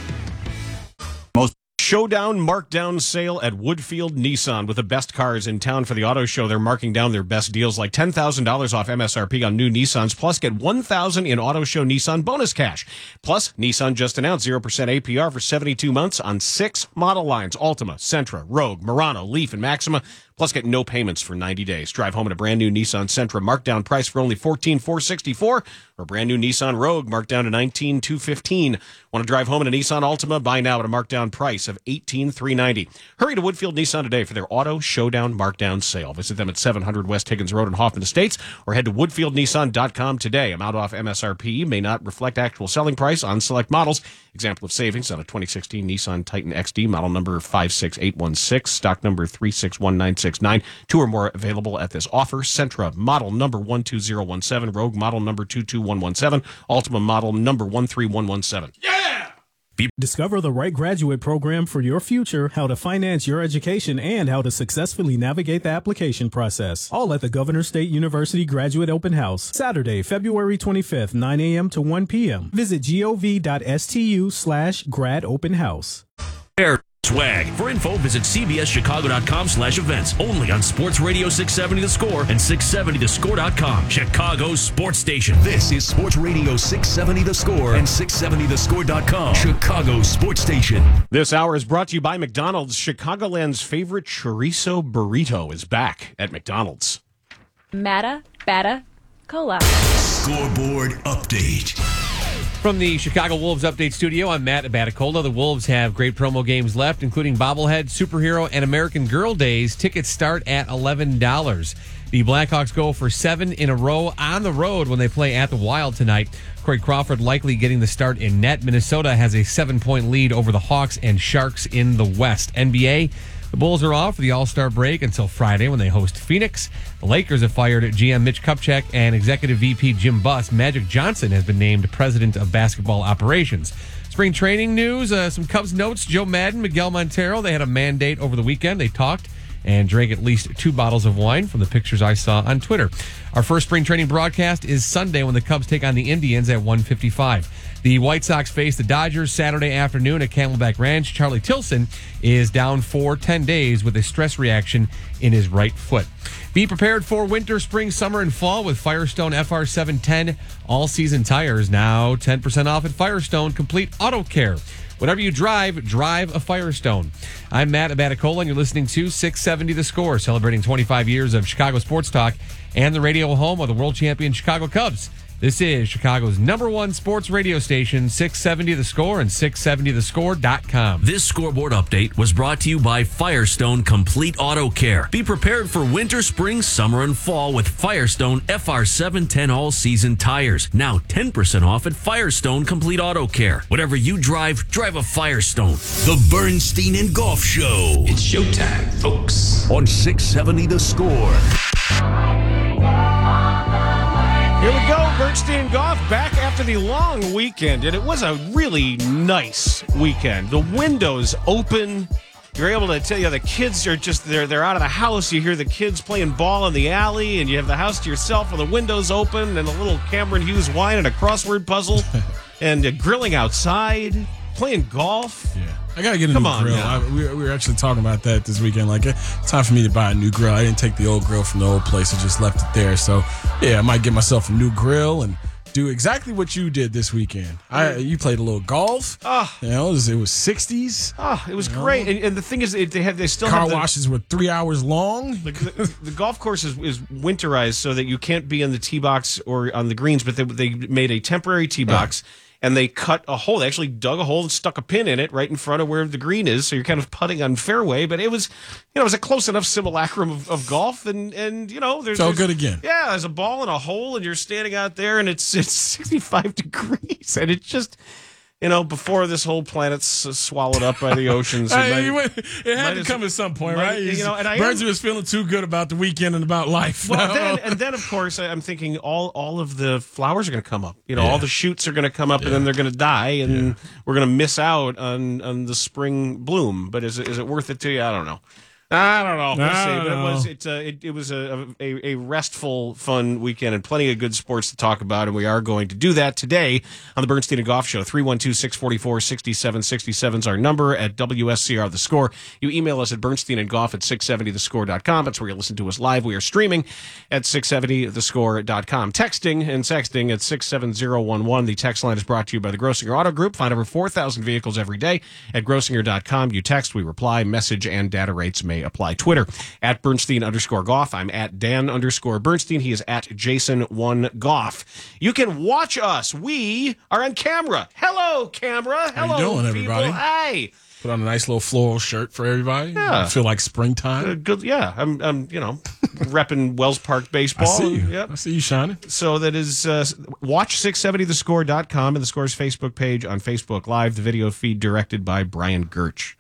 Showdown markdown sale at Woodfield Nissan with the best cars in town for the auto show. They're marking down their best deals like $10,000 off MSRP on new Nissans, plus get $1,000 in auto show Nissan bonus cash. Plus, Nissan just announced 0% APR for 72 months on 6 model lines: Altima, Sentra, Rogue, Murano, Leaf, and Maxima. Plus, get no payments for 90 days. Drive home in a brand new Nissan Sentra markdown price for only $14,464, or a brand new Nissan Rogue marked down to $19,215. Want to drive home in a Nissan Altima? Buy now at a markdown price of $18,390. Hurry to Woodfield Nissan today for their Auto Showdown markdown sale. Visit them at 700 West Higgins Road in Hoffman Estates, or head to woodfieldnissan.com today. Amount off MSRP may not reflect actual selling price on select models. Example of savings on a 2016 Nissan Titan XD, model number 56816, stock number 361969. 2 or more available at this offer. Sentra, model number 12017. Rogue, model number 22117. Altima, model number 13117. Discover the right graduate program for your future, how to finance your education, and how to successfully navigate the application process. All at the Governor State University Graduate Open House. Saturday, February 25th, 9 a.m. to 1 p.m. Visit gov.stu/grad open house. Swag. For info, visit cbschicago.com/events. Only on Sports Radio 670 The Score and 670thescore.com. Chicago's sports station. This is Sports Radio 670 The Score and 670thescore.com. Chicago's sports station. This hour is brought to you by McDonald's. Chicagoland's favorite chorizo burrito is back at McDonald's. Matta, Bata, Cola. Scoreboard update. From the Chicago Wolves Update Studio, I'm Matt Abaticola. The Wolves have great promo games left, including Bobblehead, Superhero, and American Girl Days. Tickets start at $11. The Blackhawks go for 7 in a row on the road when they play at the Wild tonight. Corey Crawford likely getting the start in net. Minnesota has a 7-point lead over the Hawks and Sharks in the West. NBA, the Bulls are off for the All-Star break until Friday when they host Phoenix. The Lakers have fired GM Mitch Kupchak and Executive VP Jim Buss. Magic Johnson has been named President of Basketball Operations. Spring training news, some Cubs notes. Joe Madden, Miguel Montero, they had a mandate over the weekend. They talked and drank at least 2 bottles of wine from the pictures I saw on Twitter. Our first spring training broadcast is Sunday when the Cubs take on the Indians at 1:55. The White Sox face the Dodgers Saturday afternoon at Camelback Ranch. Charlie Tilson is down for 10 days with a stress reaction in his right foot. Be prepared for winter, spring, summer, and fall with Firestone FR710 all-season tires. Now 10% off at Firestone Complete Auto Care. Whatever you drive, drive a Firestone. I'm Matt Abaticola, and you're listening to 670 The Score, celebrating 25 years of Chicago sports talk and the radio home of the world champion Chicago Cubs. This is Chicago's #1 sports radio station, 670 The Score and 670thescore.com. This scoreboard update was brought to you by Firestone Complete Auto Care. Be prepared for winter, spring, summer, and fall with Firestone FR710 all-season tires. Now 10% off at Firestone Complete Auto Care. Whatever you drive, drive a Firestone. The Bernstein and Golf Show. It's showtime, folks. On 670 The Score. Here we go, Bernstein Golf back after the long weekend, and it was a really nice weekend. The windows open. You're able to tell you the kids are just they're out of the house. You hear the kids playing ball in the alley, and you have the house to yourself with the windows open and a little Cameron Hughes wine and a crossword puzzle and grilling outside, playing golf. Yeah. I got to get a new grill. We were actually talking about that this weekend. Like, it's time for me to buy a new grill. I didn't take the old grill from the old place. I just left it there. So, yeah, I might get myself a new grill and do exactly what you did this weekend. You played a little golf. You know, it was 60s. It was great. And the thing is, they still car have washes were 3 hours long. The golf course is winterized so that you can't be in the tee box or on the greens, but they made a temporary tee box. And they cut a hole. They actually dug a hole and stuck a pin in it right in front of where the green is. So you're kind of putting on fairway. But it was, it was a close enough simulacrum of golf. And there's felt good again. Yeah, there's a ball in a hole, and you're standing out there, and it's 65 degrees, and it's just. Before this whole planet's swallowed up by the oceans. It had to come at some point, right? Bernsey was feeling too good about the weekend and about life. Well, then, of course, I'm thinking all of the flowers are going to come up. All the shoots are going to come up, and then they're going to die, and we're going to miss out on the spring bloom. But is it worth it to you? I don't know. I don't know. We'll see. But it was a restful, fun weekend and plenty of good sports to talk about, and we are going to do that today on the Bernstein and Golf Show. 312-644-6767 is our number at WSCR The Score. You email us at bernsteinandgolf@670thescore.com. That's where you listen to us live. We are streaming at 670thescore.com. Texting and sexting at 67011. The text line is brought to you by the Grossinger Auto Group. Find over 4,000 vehicles every day at grossinger.com. You text, we reply. Message and data rates may apply. Twitter at Bernstein_golf. I'm at Dan_Bernstein. He is at Jason1Golf. You can watch us. We are on camera. Hello, camera. Hello, how you doing, people. everybody? Hey. Put on a nice little floral shirt for everybody. Yeah. Feel like springtime. Good. Yeah. I'm repping Wells Park baseball. I see you. Yep. I see you shining. So that is watch 670thescore.com and the Score's Facebook page on Facebook Live. The video feed directed by Brian Gertch.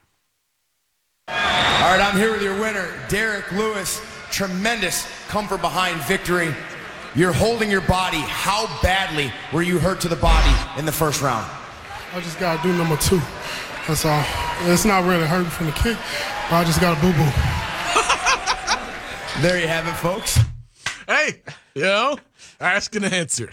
All right, I'm here with your winner, Derek Lewis. Tremendous come from behind victory. You're holding your body. How badly were you hurt to the body in the first round? I just got to do number 2. That's all. It's not really hurting from the kick, but I just got a boo-boo. There you have it, folks. Hey, ask and answer.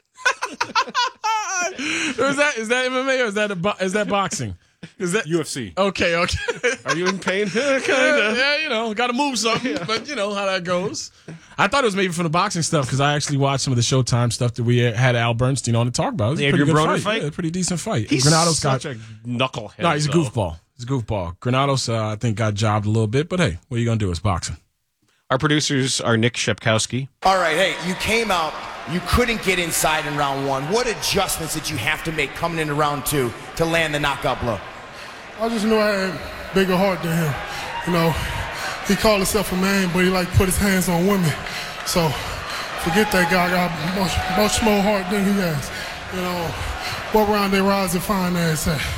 Is that MMA or is that boxing? Is that UFC? Okay. Are you in pain? Kinda. Yeah, got to move something, but you know how that goes. I thought it was maybe from the boxing stuff because I actually watched some of the Showtime stuff that we had Al Bernstein on to talk about. It was a pretty good fight. Yeah, a pretty decent fight. He's such a knucklehead. No, he's a goofball. Granados, I think, got jobbed a little bit, but hey, what are you going to do? It's boxing. Our producers are Nick Shepkowski. All right, hey, you came out. You couldn't get inside in round 1. What adjustments did you have to make coming into round 2 to land the knockout blow? I just knew I had bigger heart than him. He called himself a man, but he put his hands on women. So forget that guy. I got much more heart than he has. What round they rise and find ass at?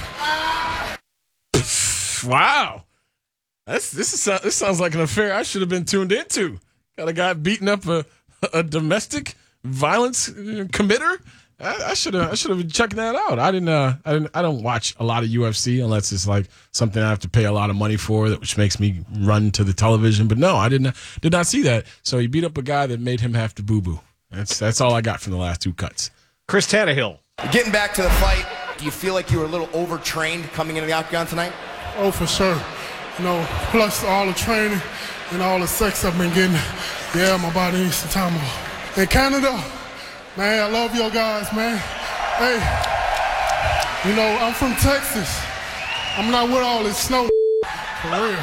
Wow. This sounds like an affair I should have been tuned into. Got a guy beating up a domestic violence committer. I should have been checking that out. I don't watch a lot of UFC unless it's like something I have to pay a lot of money for, which makes me run to the television. But no, I did not see that. So he beat up a guy that made him have to boo boo. That's all I got from the last 2 cuts. Chris Tannehill Getting back to the fight, do you feel like you were a little overtrained coming into the octagon tonight? Oh, for sure. Plus all the training and all the sex I've been getting. Yeah, my body needs some time off. In Canada, man, I love your guys, man. Hey, I'm from Texas. I'm not with all this snow, for real.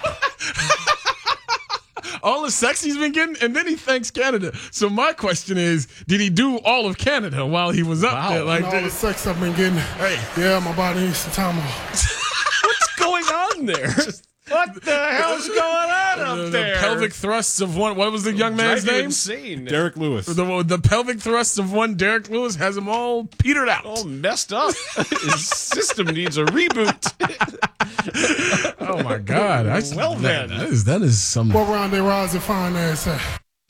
All the sex he's been getting, and then he thanks Canada. So my question is, did he do all of Canada while he was up there? Like all the sex I've been getting. Hey. Yeah, my body needs some time off. What's going on there? What the hell's going on up there? The pelvic thrusts of one. What was the young man's name? Insane. Derek Lewis. The pelvic thrusts of one Derek Lewis has him all petered out. All messed up. His system needs a reboot. Oh my God! That is some. What round they rise and find ass at?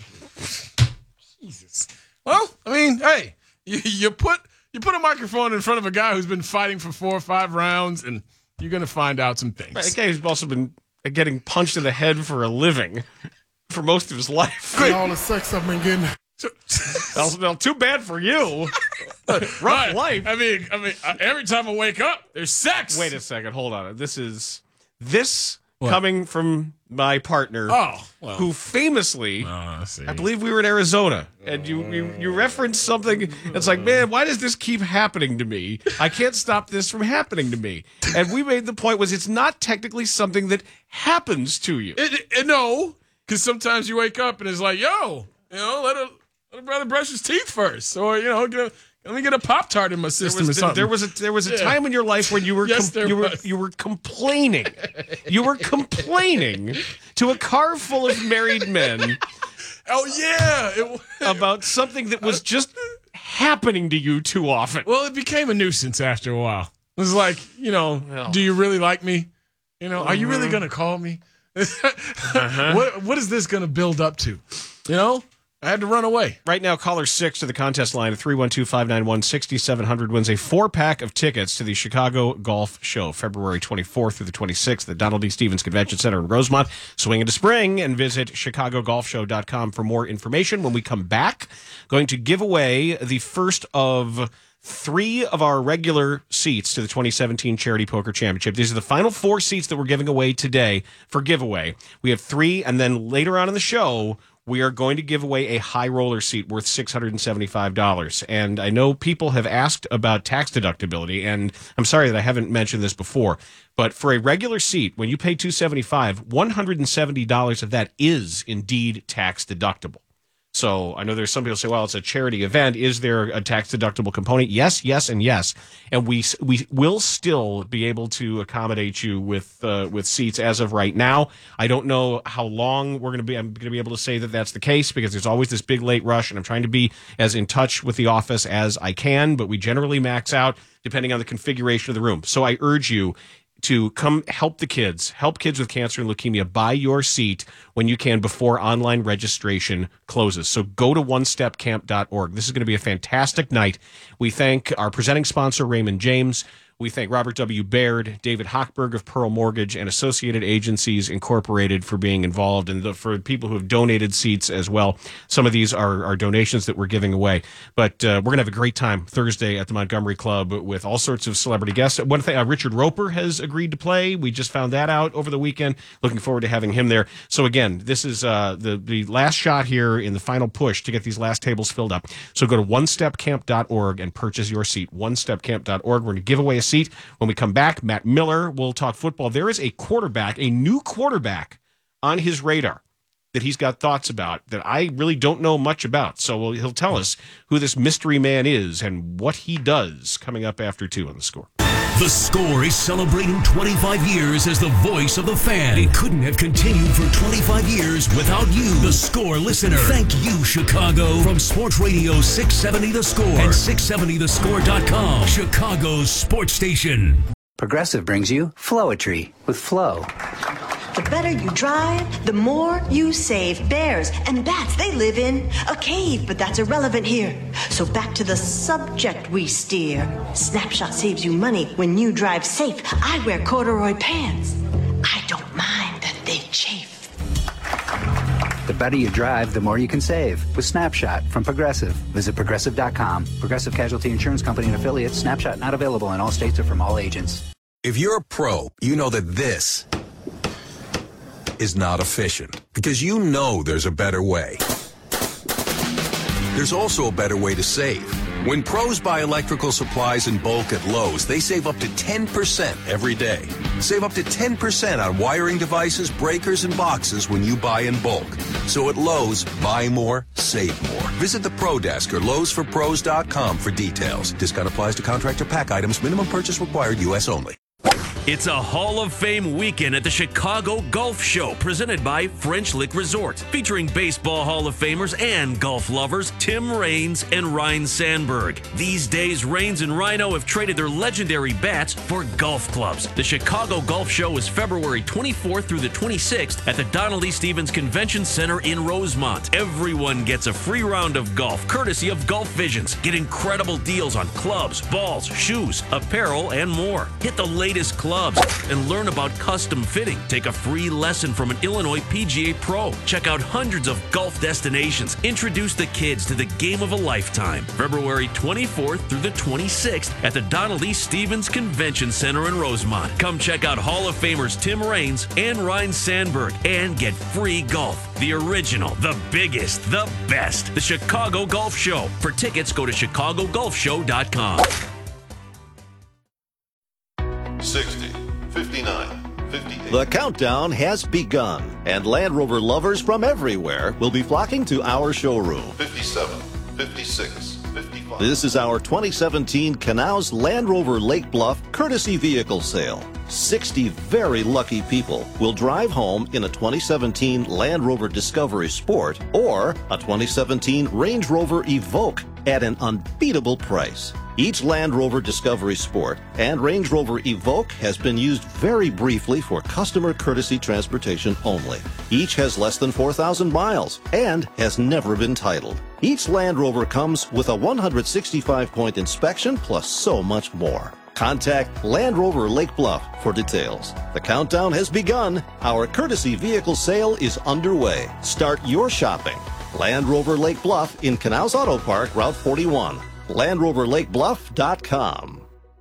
Jesus. Well, I mean, hey, you put a microphone in front of a guy who's been fighting for 4 or 5 rounds, and you're going to find out some things. That guy who's also been getting punched in the head for a living for most of his life. And all the sex I've been getting. Well, too bad for you. Rough life. I mean, every time I wake up, there's sex. Wait a second. Hold on. This coming from my partner, who famously, I believe we were in Arizona, and you referenced something. It's like, man, why does this keep happening to me? I can't stop this from happening to me. And we made the point it's not technically something that happens to you. No, because sometimes you wake up and it's like, let a brother brush his teeth first, or let me get a Pop-Tart in my system or something. There was a time in your life when you were you were complaining. You were complaining to a car full of married men. Oh yeah, about something that was just happening to you too often. Well, it became a nuisance after a while. It was like, do you really like me? Are you really gonna call me? What is this gonna build up to? I had to run away. Right now, caller 6 to the contest line at 312-591-6700 wins a 4-pack of tickets to the Chicago Golf Show, February 24th through the 26th at Donald D. Stevens Convention Center in Rosemont. Swing into spring and visit ChicagoGolfShow.com for more information. When we come back, going to give away the first of 3 of our regular seats to the 2017 Charity Poker Championship. These are the final 4 seats that we're giving away today for giveaway. We have 3, and then later on in the show, we are going to give away a high roller seat worth $675. And I know people have asked about tax deductibility, and I'm sorry that I haven't mentioned this before, but for a regular seat, when you pay $275, $170 of that is indeed tax deductible. So I know there's some people say, well, it's a charity event. Is there a tax deductible component? Yes, yes, and yes. And we will still be able to accommodate you with seats as of right now. I don't know how long I'm going to be able to say that that's the case, because there's always this big late rush, and I'm trying to be as in touch with the office as I can, but we generally max out depending on the configuration of the room. So I urge you to come help kids with cancer and leukemia. Buy your seat when you can before online registration closes. So go to onestepcamp.org. This is going to be a fantastic night. We thank our presenting sponsor, Raymond James. We thank Robert W. Baird, David Hochberg of Pearl Mortgage, and Associated Agencies Incorporated for being involved, and for people who have donated seats as well. Some of these are donations that we're giving away. But we're going to have a great time Thursday at the Montgomery Club with all sorts of celebrity guests. One thing, Richard Roper has agreed to play. We just found that out over the weekend. Looking forward to having him there. So again, this is the last shot here in the final push to get these last tables filled up. So go to onestepcamp.org and purchase your seat. Onestepcamp.org. We're going to give away a seat. When we come back, Matt Miller will talk football. There is a new quarterback on his radar that he's got thoughts about that I really don't know much about. So he'll tell us who this mystery man is and what he does coming up after 2 on The Score. The Score is celebrating 25 years as the voice of the fan. It couldn't have continued for 25 years without you, the Score listener. Thank you, Chicago. From Sports Radio 670 The Score and 670thescore.com, Chicago's sports station. Progressive brings you Flowetry with Flow. The better you drive, the more you save. Bears and bats, they live in a cave, but that's irrelevant here. So back to the subject we steer. Snapshot saves you money when you drive safe. I wear corduroy pants. I don't mind that they chafe. The better you drive, the more you can save with Snapshot from Progressive. Visit Progressive.com. Progressive Casualty Insurance Company and affiliates. Snapshot not available in all states or from all agents. If you're a pro, you know that this is not efficient because you know there's a better way. There's also a better way to save. When pros buy electrical supplies in bulk at Lowe's, they save up to 10% every day. Save up to 10% on wiring devices, breakers, and boxes when you buy in bulk. So at Lowe's, buy more, save more. Visit the Pro Desk or Lowe'sForPros.com for details. Discount applies to contractor pack items. Minimum purchase required. U.S. only. It's a Hall of Fame weekend at the Chicago Golf Show, presented by French Lick Resort, featuring baseball Hall of Famers and golf lovers Tim Raines and Ryne Sandberg. These days, Raines and Rhino have traded their legendary bats for golf clubs. The Chicago Golf Show is February 24th through the 26th at the Donald E. Stevens Convention Center in Rosemont. Everyone gets a free round of golf, courtesy of Golf Visions. Get incredible deals on clubs, balls, shoes, apparel, and more. Hit the latest clubs and learn about custom fitting. Take a free lesson from an Illinois PGA pro. Check out hundreds of golf destinations. Introduce the kids to the game of a lifetime. February 24th through the 26th at the Donald E. Stevens Convention Center in Rosemont. Come check out Hall of Famers Tim Raines and Ryne Sandberg and get free golf. The original, the biggest, the best. The Chicago Golf Show. For tickets, go to chicagogolfshow.com. 60, 59, 58. The countdown has begun, and Land Rover lovers from everywhere will be flocking to our showroom. 57, 56, 55. This is our 2017 Canals Land Rover Lake Bluff courtesy vehicle sale. 60 very lucky people will drive home in a 2017 Land Rover Discovery Sport or a 2017 Range Rover Evoque at an unbeatable price. Each Land Rover Discovery Sport and Range Rover Evoque has been used very briefly for customer courtesy transportation only. Each has less than 4,000 miles and has never been titled. Each Land Rover comes with a 165-point inspection plus so much more. Contact Land Rover Lake Bluff for details. The countdown has begun. Our courtesy vehicle sale is underway. Start your shopping. Land Rover Lake Bluff in Canals Auto Park, Route 41. LandRoverLakeBluff.com.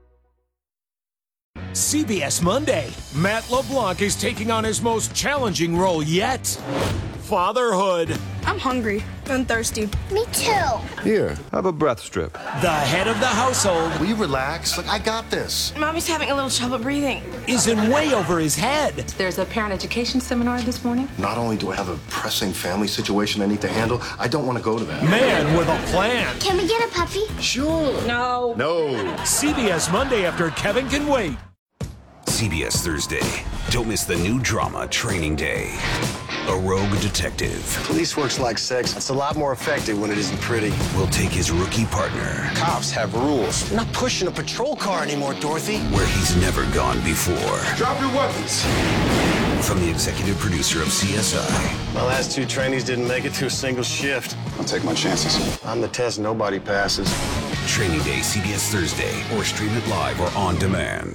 CBS Monday. Matt LeBlanc is taking on his most challenging role yet. Fatherhood. I'm hungry and thirsty. Me too. Here, have a breath strip. The head of the household. Will you relax? Look, I got this. Mommy's having a little trouble breathing. Is in way over his head. There's a parent education seminar this morning. Not only do I have a pressing family situation I need to handle, I don't want to go to that. Man with a plan. Can we get a puppy? Sure. No. No. CBS Monday after Kevin Can Wait. CBS Thursday. Don't miss the new drama Training Day. A rogue detective Police work's like sex. It's a lot more effective when it isn't pretty. will take his rookie partner Cops have rules. I'm not pushing a patrol car anymore, Dorothy. where he's never gone before. Drop your weapons. From the executive producer of CSI, My last two trainees didn't make it to a single shift. I'll take my chances. I'm the test nobody passes. Training Day, CBS Thursday, or stream it live or on demand.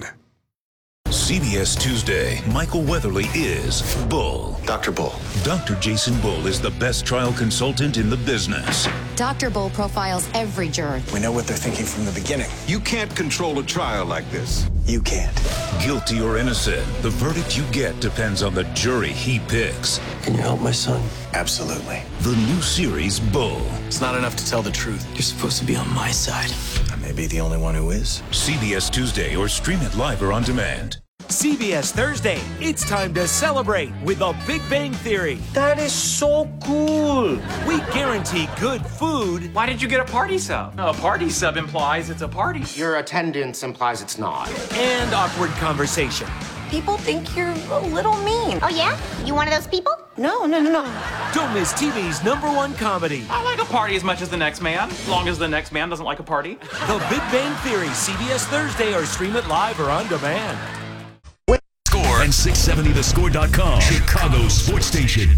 CBS Tuesday, Michael Weatherly is Bull. Dr. Bull. Dr. Jason Bull is the best trial consultant in the business. Dr. Bull profiles every juror. We know what they're thinking from the beginning. You can't control a trial like this. You can't. Guilty or innocent, the verdict you get depends on the jury he picks. Can you help my son? Absolutely. The new series, Bull. It's not enough to tell the truth. You're supposed to be on my side. I may be the only one who is. CBS Tuesday, or stream it live or on demand. CBS Thursday. It's time to celebrate with The Big Bang Theory. That is so cool. We guarantee good food. Why did you get a party sub? A party sub implies it's a party. Your attendance implies it's not. And awkward conversation. People think you're a little mean. Oh, yeah? You one of those people? No. Don't miss TV's #1 comedy. I like a party as much as the next man, as long as the next man doesn't like a party. The Big Bang Theory, CBS Thursday, or stream it live or on demand. Score and 670thescore.com. Chicago Sports Station.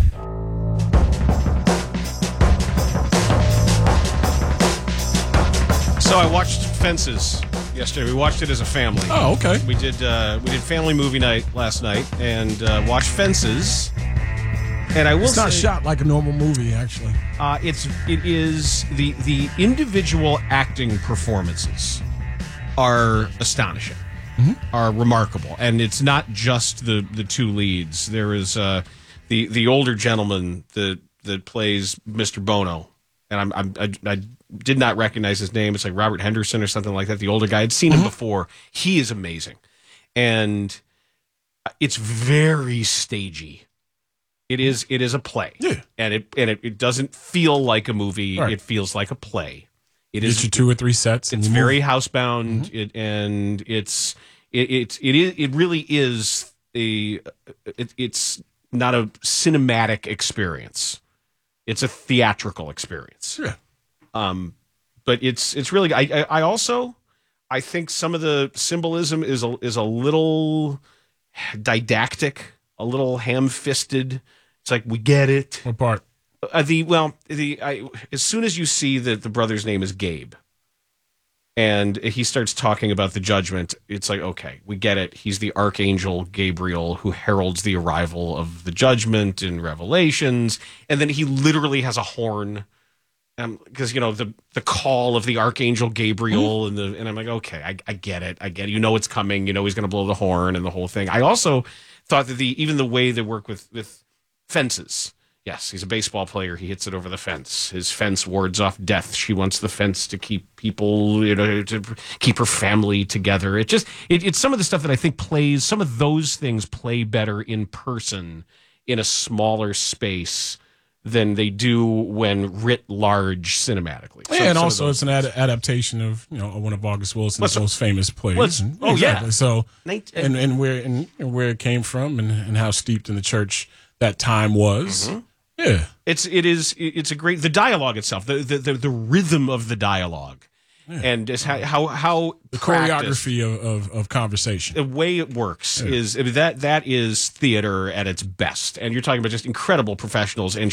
So I watched Fences yesterday. We watched it as a family. Oh, okay. We did family movie night last night and watched Fences. And I will it's not say, shot like a normal movie, actually. It is the individual acting performances are astonishing, are remarkable, and it's not just the two leads. There is the older gentleman that plays Mr. Bono, and I did not recognize his name. It's like Robert Henderson or something like that. The older guy, I'd seen him before. He is amazing, and it's very stagey. It is a play, and it doesn't feel like a movie. Right. It feels like a play. It is 2 or 3 sets. It's very housebound, and it really is it's not a cinematic experience. It's a theatrical experience. Yeah. But it's really. I think some of the symbolism is a little didactic, a little ham-fisted. It's like, we get it. What part? As soon as you see that the brother's name is Gabe, and he starts talking about the judgment, it's like, okay, we get it. He's the archangel Gabriel who heralds the arrival of the judgment in Revelations, and then he literally has a horn, because the call of the archangel Gabriel, and I'm like, okay, I get it. You know it's coming. You know he's going to blow the horn and the whole thing. I also thought that even the way they work with fences. Yes, he's a baseball player. He hits it over the fence. His fence wards off death. She wants the fence to keep people, to keep her family together. It's some of the stuff that I think some of those things play better in person in a smaller space than they do when writ large cinematically. Yeah, and also it's an adaptation of one of August Wilson's most famous plays. Yeah. So and where it came from and how steeped in the church that time was. Yeah, it's a great, the dialogue itself, the rhythm of the dialogue, and just how the choreography of conversation, the way it works that is theater at its best. And you're talking about just incredible professionals. And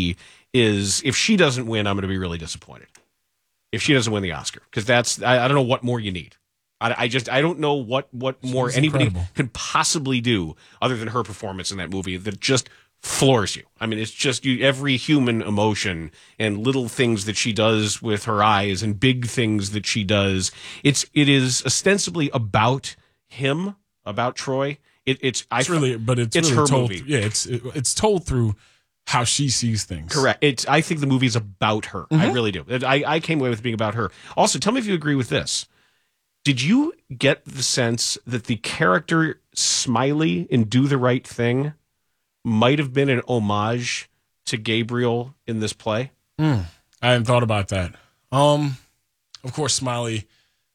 if she doesn't win, I'm going to be really disappointed. If she doesn't win the Oscar, because I don't know what more you need. I don't know what more anybody could possibly do other than her performance in that movie that just floors you. I mean, it's just every human emotion and little things that she does with her eyes and big things that she does. It is ostensibly about him, about Troy. It's really her told, movie. Yeah, it's told through how she sees things. Correct. I think the movie is about her. I really do. I came away with being about her. Also, tell me if you agree with this. Did you get the sense that the character Smiley in Do the Right Thing might have been an homage to Gabriel in this play? I hadn't thought about that. Of course, Smiley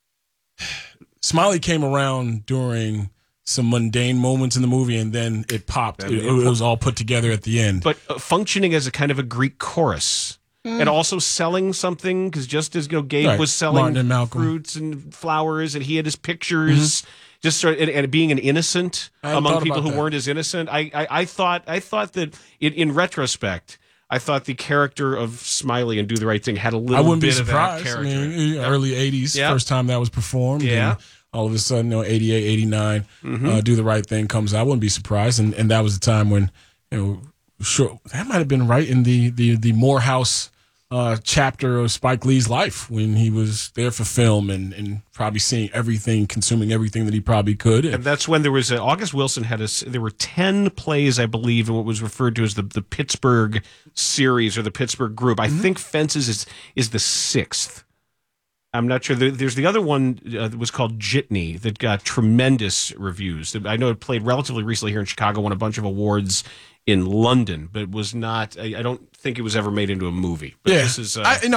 came around during some mundane moments in the movie, and then it popped. It was all put together at the end. But functioning as a kind of a Greek chorus. And also selling something, because just as Gabe was selling fruits and flowers, and he had his pictures, just and being an innocent among people who weren't as innocent. I thought that in retrospect, I thought the character of Smiley and Do the Right Thing had a little bit of that character. I mean, early 80s, first time that was performed. Yeah. And all of a sudden, 88, 89, Do the Right Thing comes out. I wouldn't be surprised. And that was the time when, sure, that might have been right in the Morehouse chapter of Spike Lee's life when he was there for film and probably seeing everything, consuming everything that he probably could. And that's when there was August Wilson there were 10 plays, I believe, in what was referred to as the Pittsburgh series or the Pittsburgh group. I think Fences is the 6th. I'm not sure. There's the other one that was called Jitney that got tremendous reviews. I know it played relatively recently here in Chicago, won a bunch of awards in London, but it was not. I don't think it was ever made into a movie. But this is.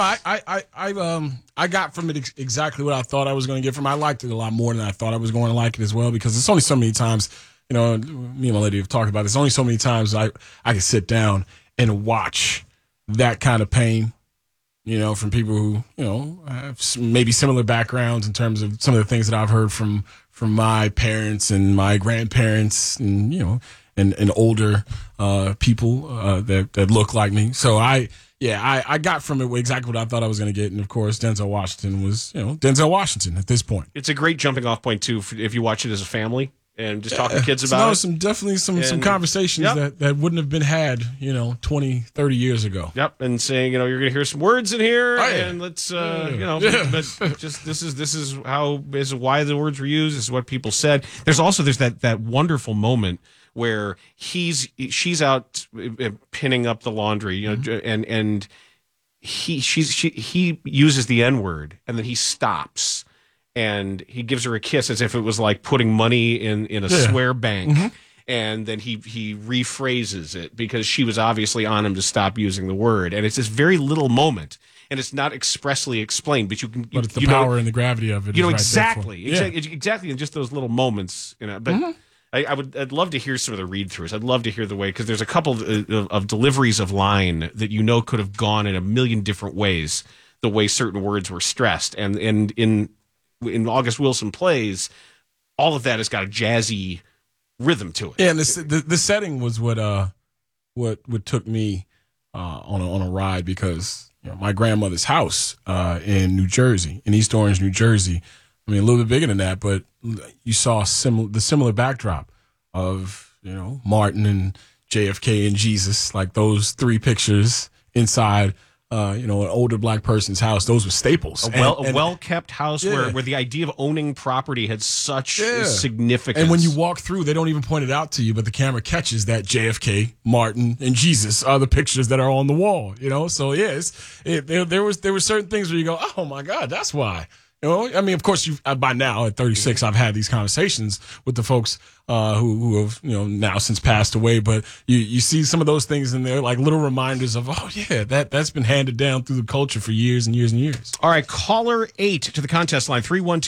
I got from it exactly what I thought I was going to get from it. I liked it a lot more than I thought I was going to like it as well, because it's only so many times. Me and my lady have talked about this. Only so many times I can sit down and watch that kind of pain. From people who have maybe similar backgrounds in terms of some of the things that I've heard from my parents and my grandparents and and older people that look like me. So I got from it exactly what I thought I was going to get. And of course, Denzel Washington was Denzel Washington at this point. It's a great jumping off point too if you watch it as a family. and just talking to kids about it. Definitely some conversations that wouldn't have been had, 20, 30 years ago. Yep, and saying, you're going to hear some words in here, and let's, but just this is why the words were used. This is what people said. There's that wonderful moment where she's out pinning up the laundry, and he uses the N-word, and then he stops. And he gives her a kiss as if it was like putting money in a swear bank. And then he rephrases it because she was obviously on him to stop using the word. And it's this very little moment. And it's not expressly explained, but But it's the power and the gravity of it. Exactly. Exactly in just those little moments. But I'd love to hear some of the read-throughs. I'd love to hear the way, because there's a couple of deliveries of line that could have gone in a million different ways, the way certain words were stressed. And in August Wilson Plays, all of that has got a jazzy rhythm to it. Yeah, and the setting was what took me on a ride, because my grandmother's house in New Jersey, in East Orange, New Jersey. I mean, a little bit bigger than that, but you saw the similar backdrop of Martin and JFK and Jesus, like those three pictures inside. An older black person's house. Those were staples. A well-kept house where the idea of owning property had such significance. And when you walk through, they don't even point it out to you, but the camera catches that JFK, Martin, and Jesus are the pictures that are on the wall. So there were certain things where you go, oh my God, that's why. I mean, of course, by now at 36, I've had these conversations with the folks who have now since passed away. But you see some of those things, and they're like little reminders of, oh yeah, that's been handed down through the culture for years and years and years. All right, caller 8 to the contest line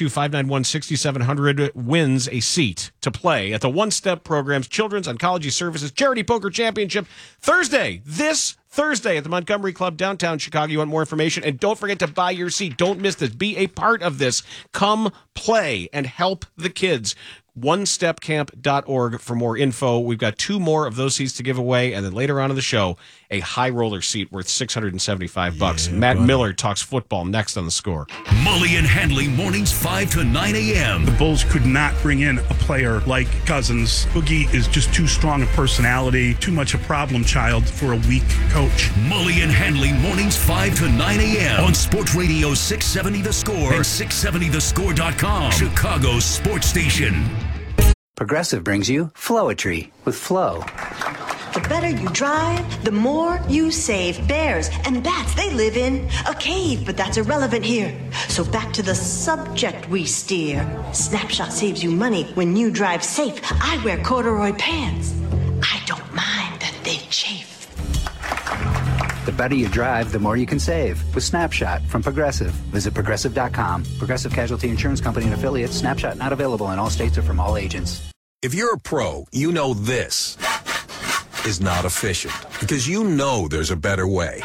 312-591-6700 wins a seat to play at the One Step Program's Children's Oncology Services Charity Poker Championship this Thursday at the Montgomery Club, downtown Chicago. You want more information? And don't forget to buy your seat. Don't miss this. Be a part of this. Come play and help the kids. OneStepCamp.org for more info. We've got 2 more of those seats to give away, and then later on in the show, a high roller seat worth $675. Matt Miller talks football next on The Score. Mully and Handley mornings 5 to 9 a.m. The Bulls could not bring in a player like Cousins. Boogie is just too strong a personality, too much a problem child for a weak coach. Mully and Handley mornings 5 to 9 a.m. on Sports Radio 670 The Score and 670thescore.com. Chicago's sports station. Progressive brings you Flowetry with Flow. The better you drive, the more you save. Bears and bats, they live in a cave, but that's irrelevant here. So back to the subject we steer. Snapshot saves you money when you drive safe. I wear corduroy pants. I don't mind that they chafe. The better you drive, the more you can save with Snapshot from Progressive. Visit Progressive.com. Progressive Casualty Insurance Company and affiliates. Snapshot not available in all states or from all agents. If you're a pro, you know this is not efficient, because you know there's a better way.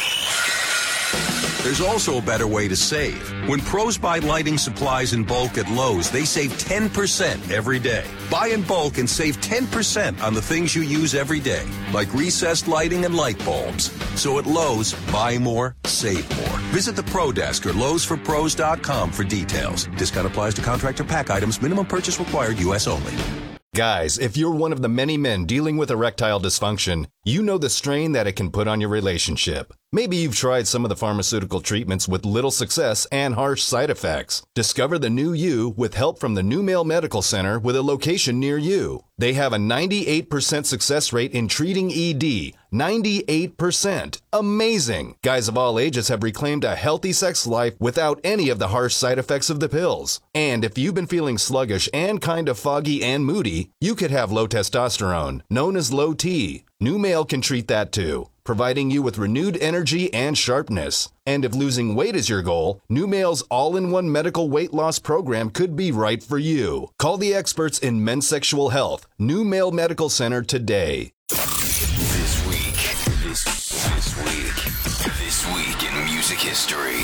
There's also a better way to save. When pros buy lighting supplies in bulk at Lowe's, they save 10% every day. Buy in bulk and save 10% on the things you use every day, like recessed lighting and light bulbs. So at Lowe's, buy more, save more. Visit the Pro Desk or Lowe'sForPros.com for details. Discount applies to contractor pack items. Minimum purchase required. U.S. only. Guys, if you're one of the many men dealing with erectile dysfunction, you know the strain that it can put on your relationship. Maybe you've tried some of the pharmaceutical treatments with little success and harsh side effects. Discover the new you with help from the New Male Medical Center with a location near you. They have a 98% success rate in treating ED. 98%. Amazing. Guys of all ages have reclaimed a healthy sex life without any of the harsh side effects of the pills. And if you've been feeling sluggish and kind of foggy and moody, you could have low testosterone, known as low T. New Male can treat that too, providing you with renewed energy and sharpness. And if losing weight is your goal, New Male's all-in-one medical weight loss program could be right for you. Call the experts in men's sexual health, New Male Medical Center today. This week in music history.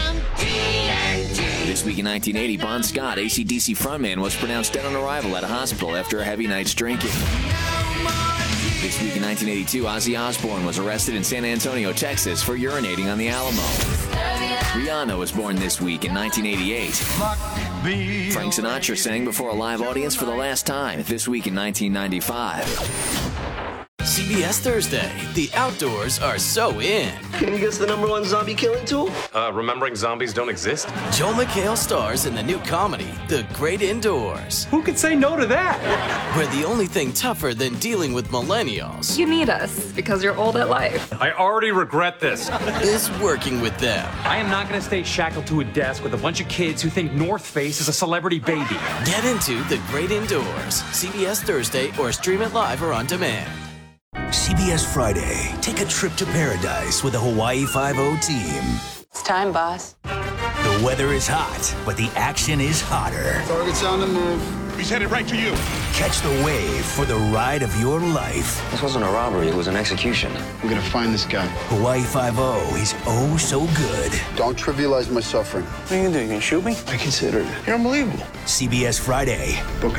This week in 1980, Bon Scott, AC/DC frontman, was pronounced dead on arrival at a hospital after a heavy night's drinking. This week in 1982, Ozzy Osbourne was arrested in San Antonio, Texas for urinating on the Alamo. Rihanna was born this week in 1988. Frank Sinatra sang before a live audience for the last time this week in 1995. CBS Thursday. The outdoors are so in. Can you guess the #1 zombie killing tool? Remembering zombies don't exist? Joel McHale stars in the new comedy, The Great Indoors. Who could say no to that? Where the only thing tougher than dealing with millennials You need us because you're old at life. I already regret this. is working with them. I am not going to stay shackled to a desk with a bunch of kids who think North Face is a celebrity baby. Get into The Great Indoors. CBS Thursday or stream it live or on demand. CBS Friday. Take a trip to paradise with the Hawaii Five-0 team. It's time, boss. The weather is hot, but the action is hotter. Target's on the move. He's headed right for you. Catch the wave for the ride of your life. This wasn't a robbery, it was an execution. We're gonna find this guy. Hawaii Five-0 is oh so good. Don't trivialize my suffering. What are you gonna do? You gonna shoot me? I considered it. You're unbelievable. CBS Friday. Book